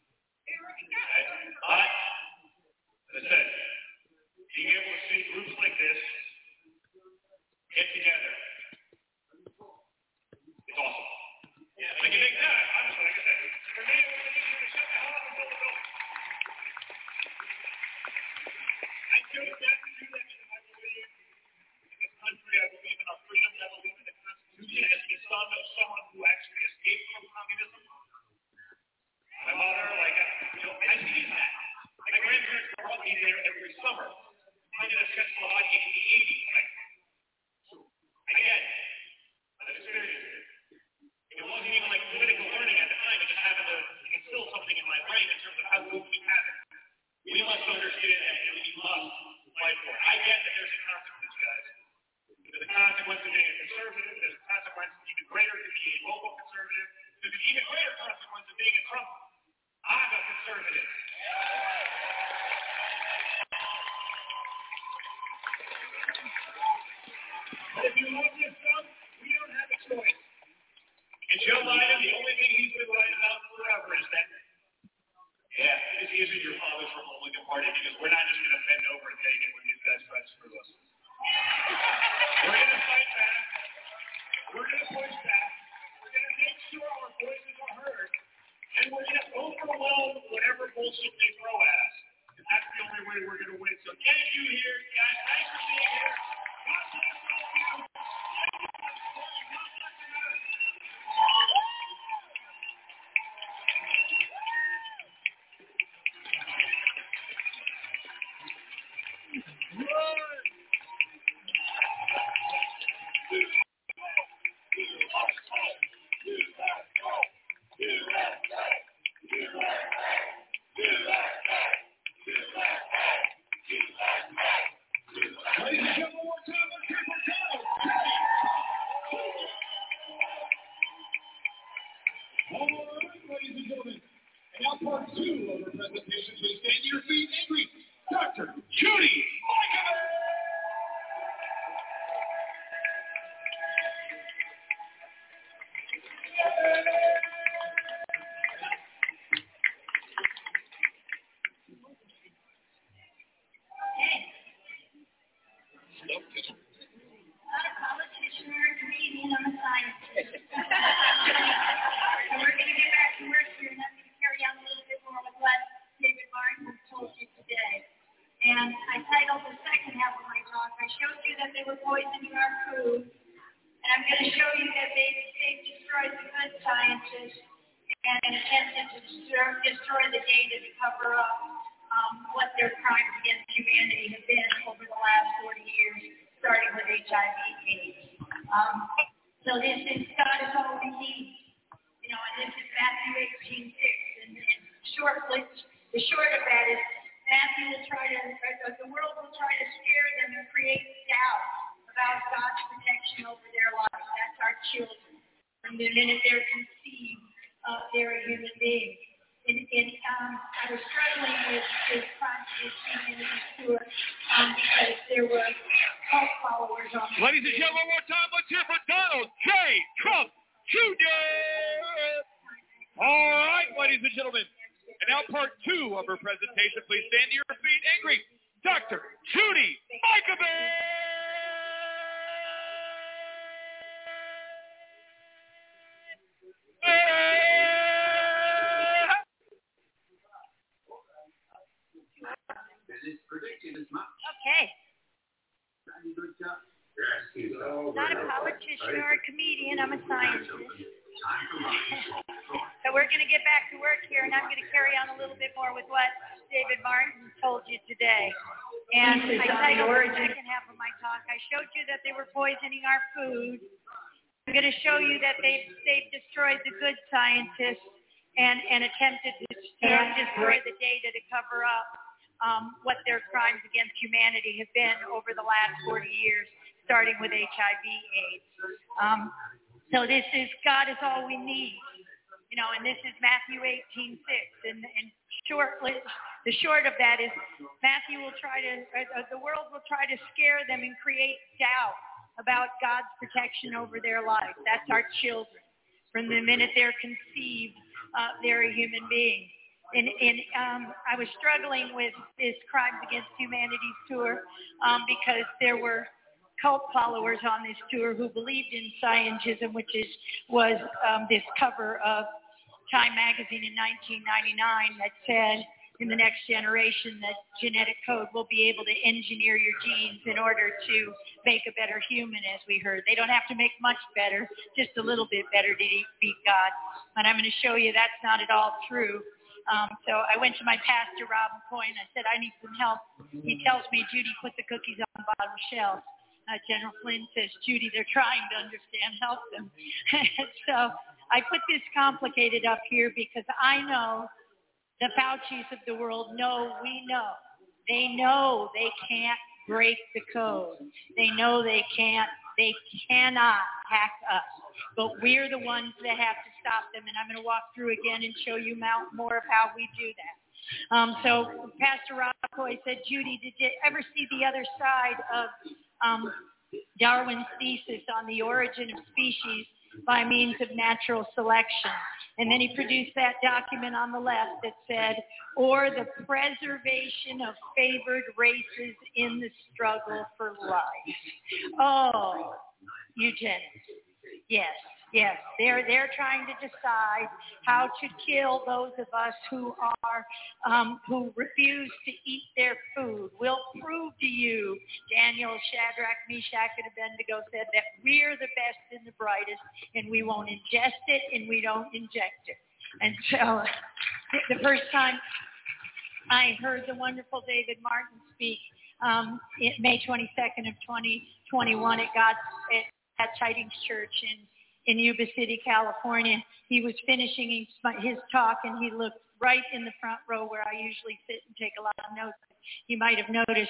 Speaker 6: But, as I said, being able to see groups like this get together, it's awesome. Yeah, like you think that, honestly, like I said, for me, it was easier to shut the hell up and build a building. I chose not to do that because I believe in this country, I believe in our freedom, I believe in the Constitution as the son of someone who actually escaped from communism. My mother, I see that. My grandparents brought me there every summer. I did a Czechoslovakia in the 80s. I get it. I've experienced it. It wasn't even like political learning at the time. It just happened to instill something in my brain in terms of how good we have it. We must understand that, and we must fight for it. I get that there's a consequence, guys. There's a consequence of being a conservative. There's a consequence even greater to being a local conservative. There's an even greater consequence of being a Trump. I'm a conservative. But if you love this stuff, we don't have a choice. And Joe Biden, the only thing he's been right about forever is that, this isn't your father's Republican Party because we're not just going to bend over and take it when these guys try to screw us. We're going to fight back. We're going to push back. We're going to make sure our voices are heard. And we're going to overwhelm whatever bullshit they throw at us. And that's the only way we're going to win. So getting you here, guys, thanks for being here. God bless all of you. And now part 2 of her presentation. Please stand to your feet and greet Dr. Judy Mikovits.
Speaker 10: Okay. Not a politician or a comedian. I'm a scientist. So we're going to get back to work here, and I'm going to carry on a little bit more with what David Martin told you today. And I titled the second half of my talk. I showed you that they were poisoning our food. I'm going to show you that they've destroyed the good scientists and attempted to destroy the data to cover up what their crimes against humanity have been over the last 40 years, starting with HIV/AIDS. So this is God is all we need, and this is Matthew 18:6. And the short of that is Matthew will the world will try to scare them and create doubt about God's protection over their life. That's our children. From the minute they're conceived, they're a human being. And I was struggling with this Crimes Against Humanity's tour because there were cult followers on this tour who believed in scientism, which was this cover of Time magazine in 1999 that said in the next generation that genetic code will be able to engineer your genes in order to make a better human, as we heard. They don't have to make much better, just a little bit better to beat God. And I'm going to show you that's not at all true. So I went to my pastor, Rob McCoy, and I said, I need some help. He tells me, Judy, put the cookies on the bottom shelf. General Flynn says, Judy, they're trying to understand, help them. So I put this complicated up here because I know the Faucis of the world know we know. They know they can't break the code. They know they cannot hack us. But we're the ones that have to stop them. And I'm going to walk through again and show you more of how we do that. So Pastor Rob McCoy said, Judy, did you ever see the other side of Darwin's thesis on the origin of species by means of natural selection? And then he produced that document on the left that said, or the preservation of favored races in the struggle for life. Oh, eugenics. Yes. They're trying to decide how to kill those of us who refuse to eat their food. We'll prove to you, Daniel, Shadrach, Meshach, and Abednego said, that we're the best and the brightest, and we won't ingest it, and we don't inject it. And so the first time I heard the wonderful David Martin speak, May 22nd of 2021 at Tidings Church in Yuba City, California. He was finishing his talk, and he looked right in the front row where I usually sit and take a lot of notes. You might have noticed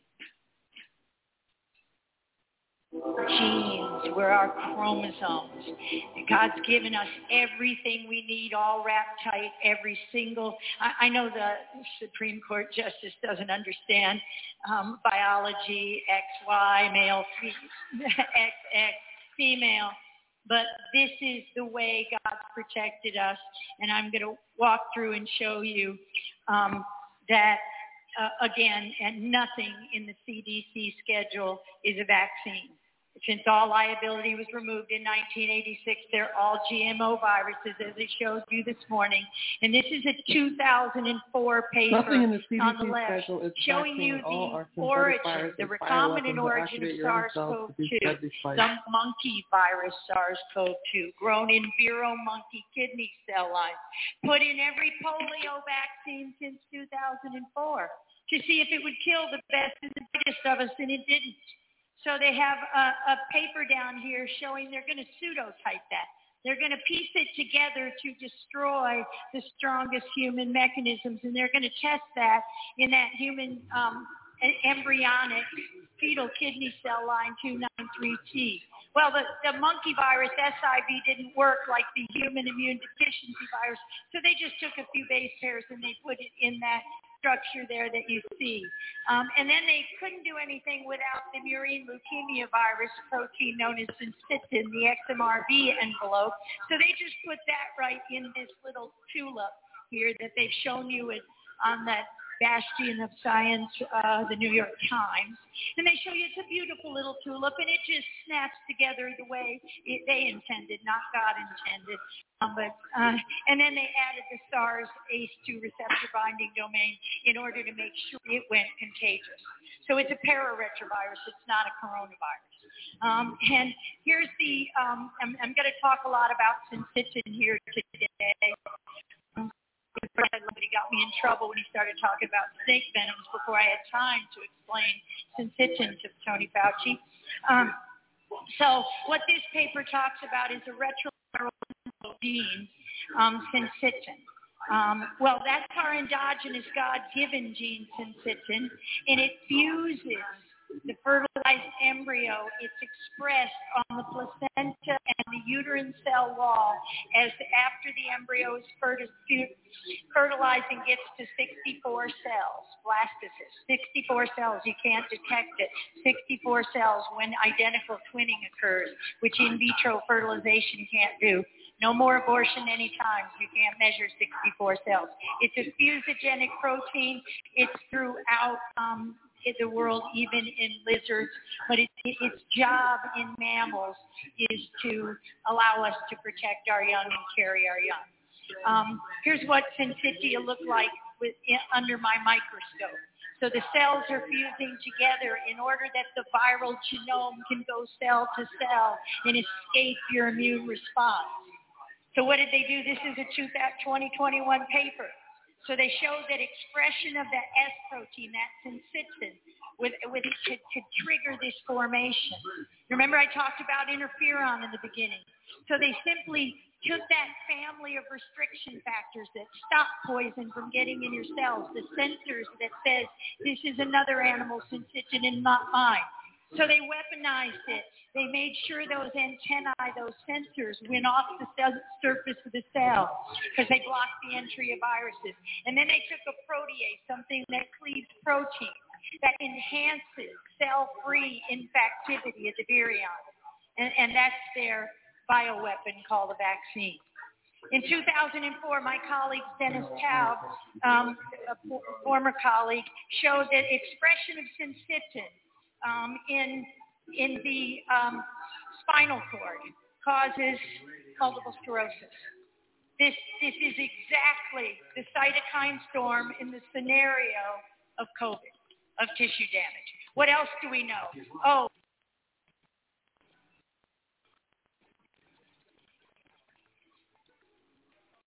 Speaker 10: genes were our chromosomes. God's given us everything we need, all wrapped tight, every single. I know the Supreme Court justice doesn't understand biology, XY, male, XX, female. But this is the way God's protected us, and I'm going to walk through and show you that, again, and nothing in the CDC schedule is a vaccine. Since all liability was removed in 1986, they're all GMO viruses, as I showed you this morning. And this is a 2004 paper on the left showing you the origin, the recombinant origin of SARS-CoV-2, the monkey virus SARS-CoV-2, grown in Vero monkey kidney cell lines, put in every polio vaccine since 2004 to see if it would kill the best and the biggest of us, and it didn't. So they have a paper down here showing they're going to pseudotype that. They're going to piece it together to destroy the strongest human mechanisms, and they're going to test that in that human embryonic fetal kidney cell line 293T. Well, the monkey virus, SIV, didn't work like the human immune deficiency virus, so they just took a few base pairs and they put it in that structure there that you see. And then they couldn't do anything without the murine leukemia virus protein known as syncytin, the XMRV envelope. So they just put that right in this little tulip here that they've shown you on that bastion of science, the New York Times. And they show you it's a beautiful little tulip, and it just snaps together the way they intended, not God intended. And then they added the SARS ACE2 receptor binding domain in order to make sure it went contagious. So it's a pararetrovirus. It's not a coronavirus. And here's the, I'm going to talk a lot about Syncytin here today. Somebody got me in trouble when he started talking about snake venoms before I had time to explain Syncytin to Tony Fauci. So what this paper talks about is a retroviral gene, Syncytin. Well, that's our endogenous God-given gene, Syncytin, and it fuses the fertilized embryo. It's expressed on the placenta and the uterine cell wall as after the embryo is fertilized and gets to 64 cells, blastocysts, 64 cells. You can't detect it. 64 cells when identical twinning occurs, which in vitro fertilization can't do. No more abortion anytime. You can't measure 64 cells. It's a fusogenic protein. It's throughout in the world, even in lizards, but its job in mammals is to allow us to protect our young and carry our young. Here's what syncytia look like under my microscope. So the cells are fusing together in order that the viral genome can go cell to cell and escape your immune response. So what did they do? This is a 2021 paper. So they showed that expression of the S protein, that Syncytin, to trigger this formation. Remember I talked about interferon in the beginning. So they simply took that family of restriction factors that stop poison from getting in your cells, the sensors that says this is another animal Syncytin and not mine. So they weaponized it. They made sure those antennae, those sensors, went off the surface of the cell because they blocked the entry of viruses. And then they took a protease, something that cleaves protein, that enhances cell-free infectivity of the virion. And that's their bioweapon called a vaccine. In 2004, my colleague Dennis Taub, a former colleague, showed that expression of Syncytin in the spinal cord causes multiple sclerosis. This is exactly the cytokine storm in the scenario of COVID, of tissue damage. What else do we know? Oh,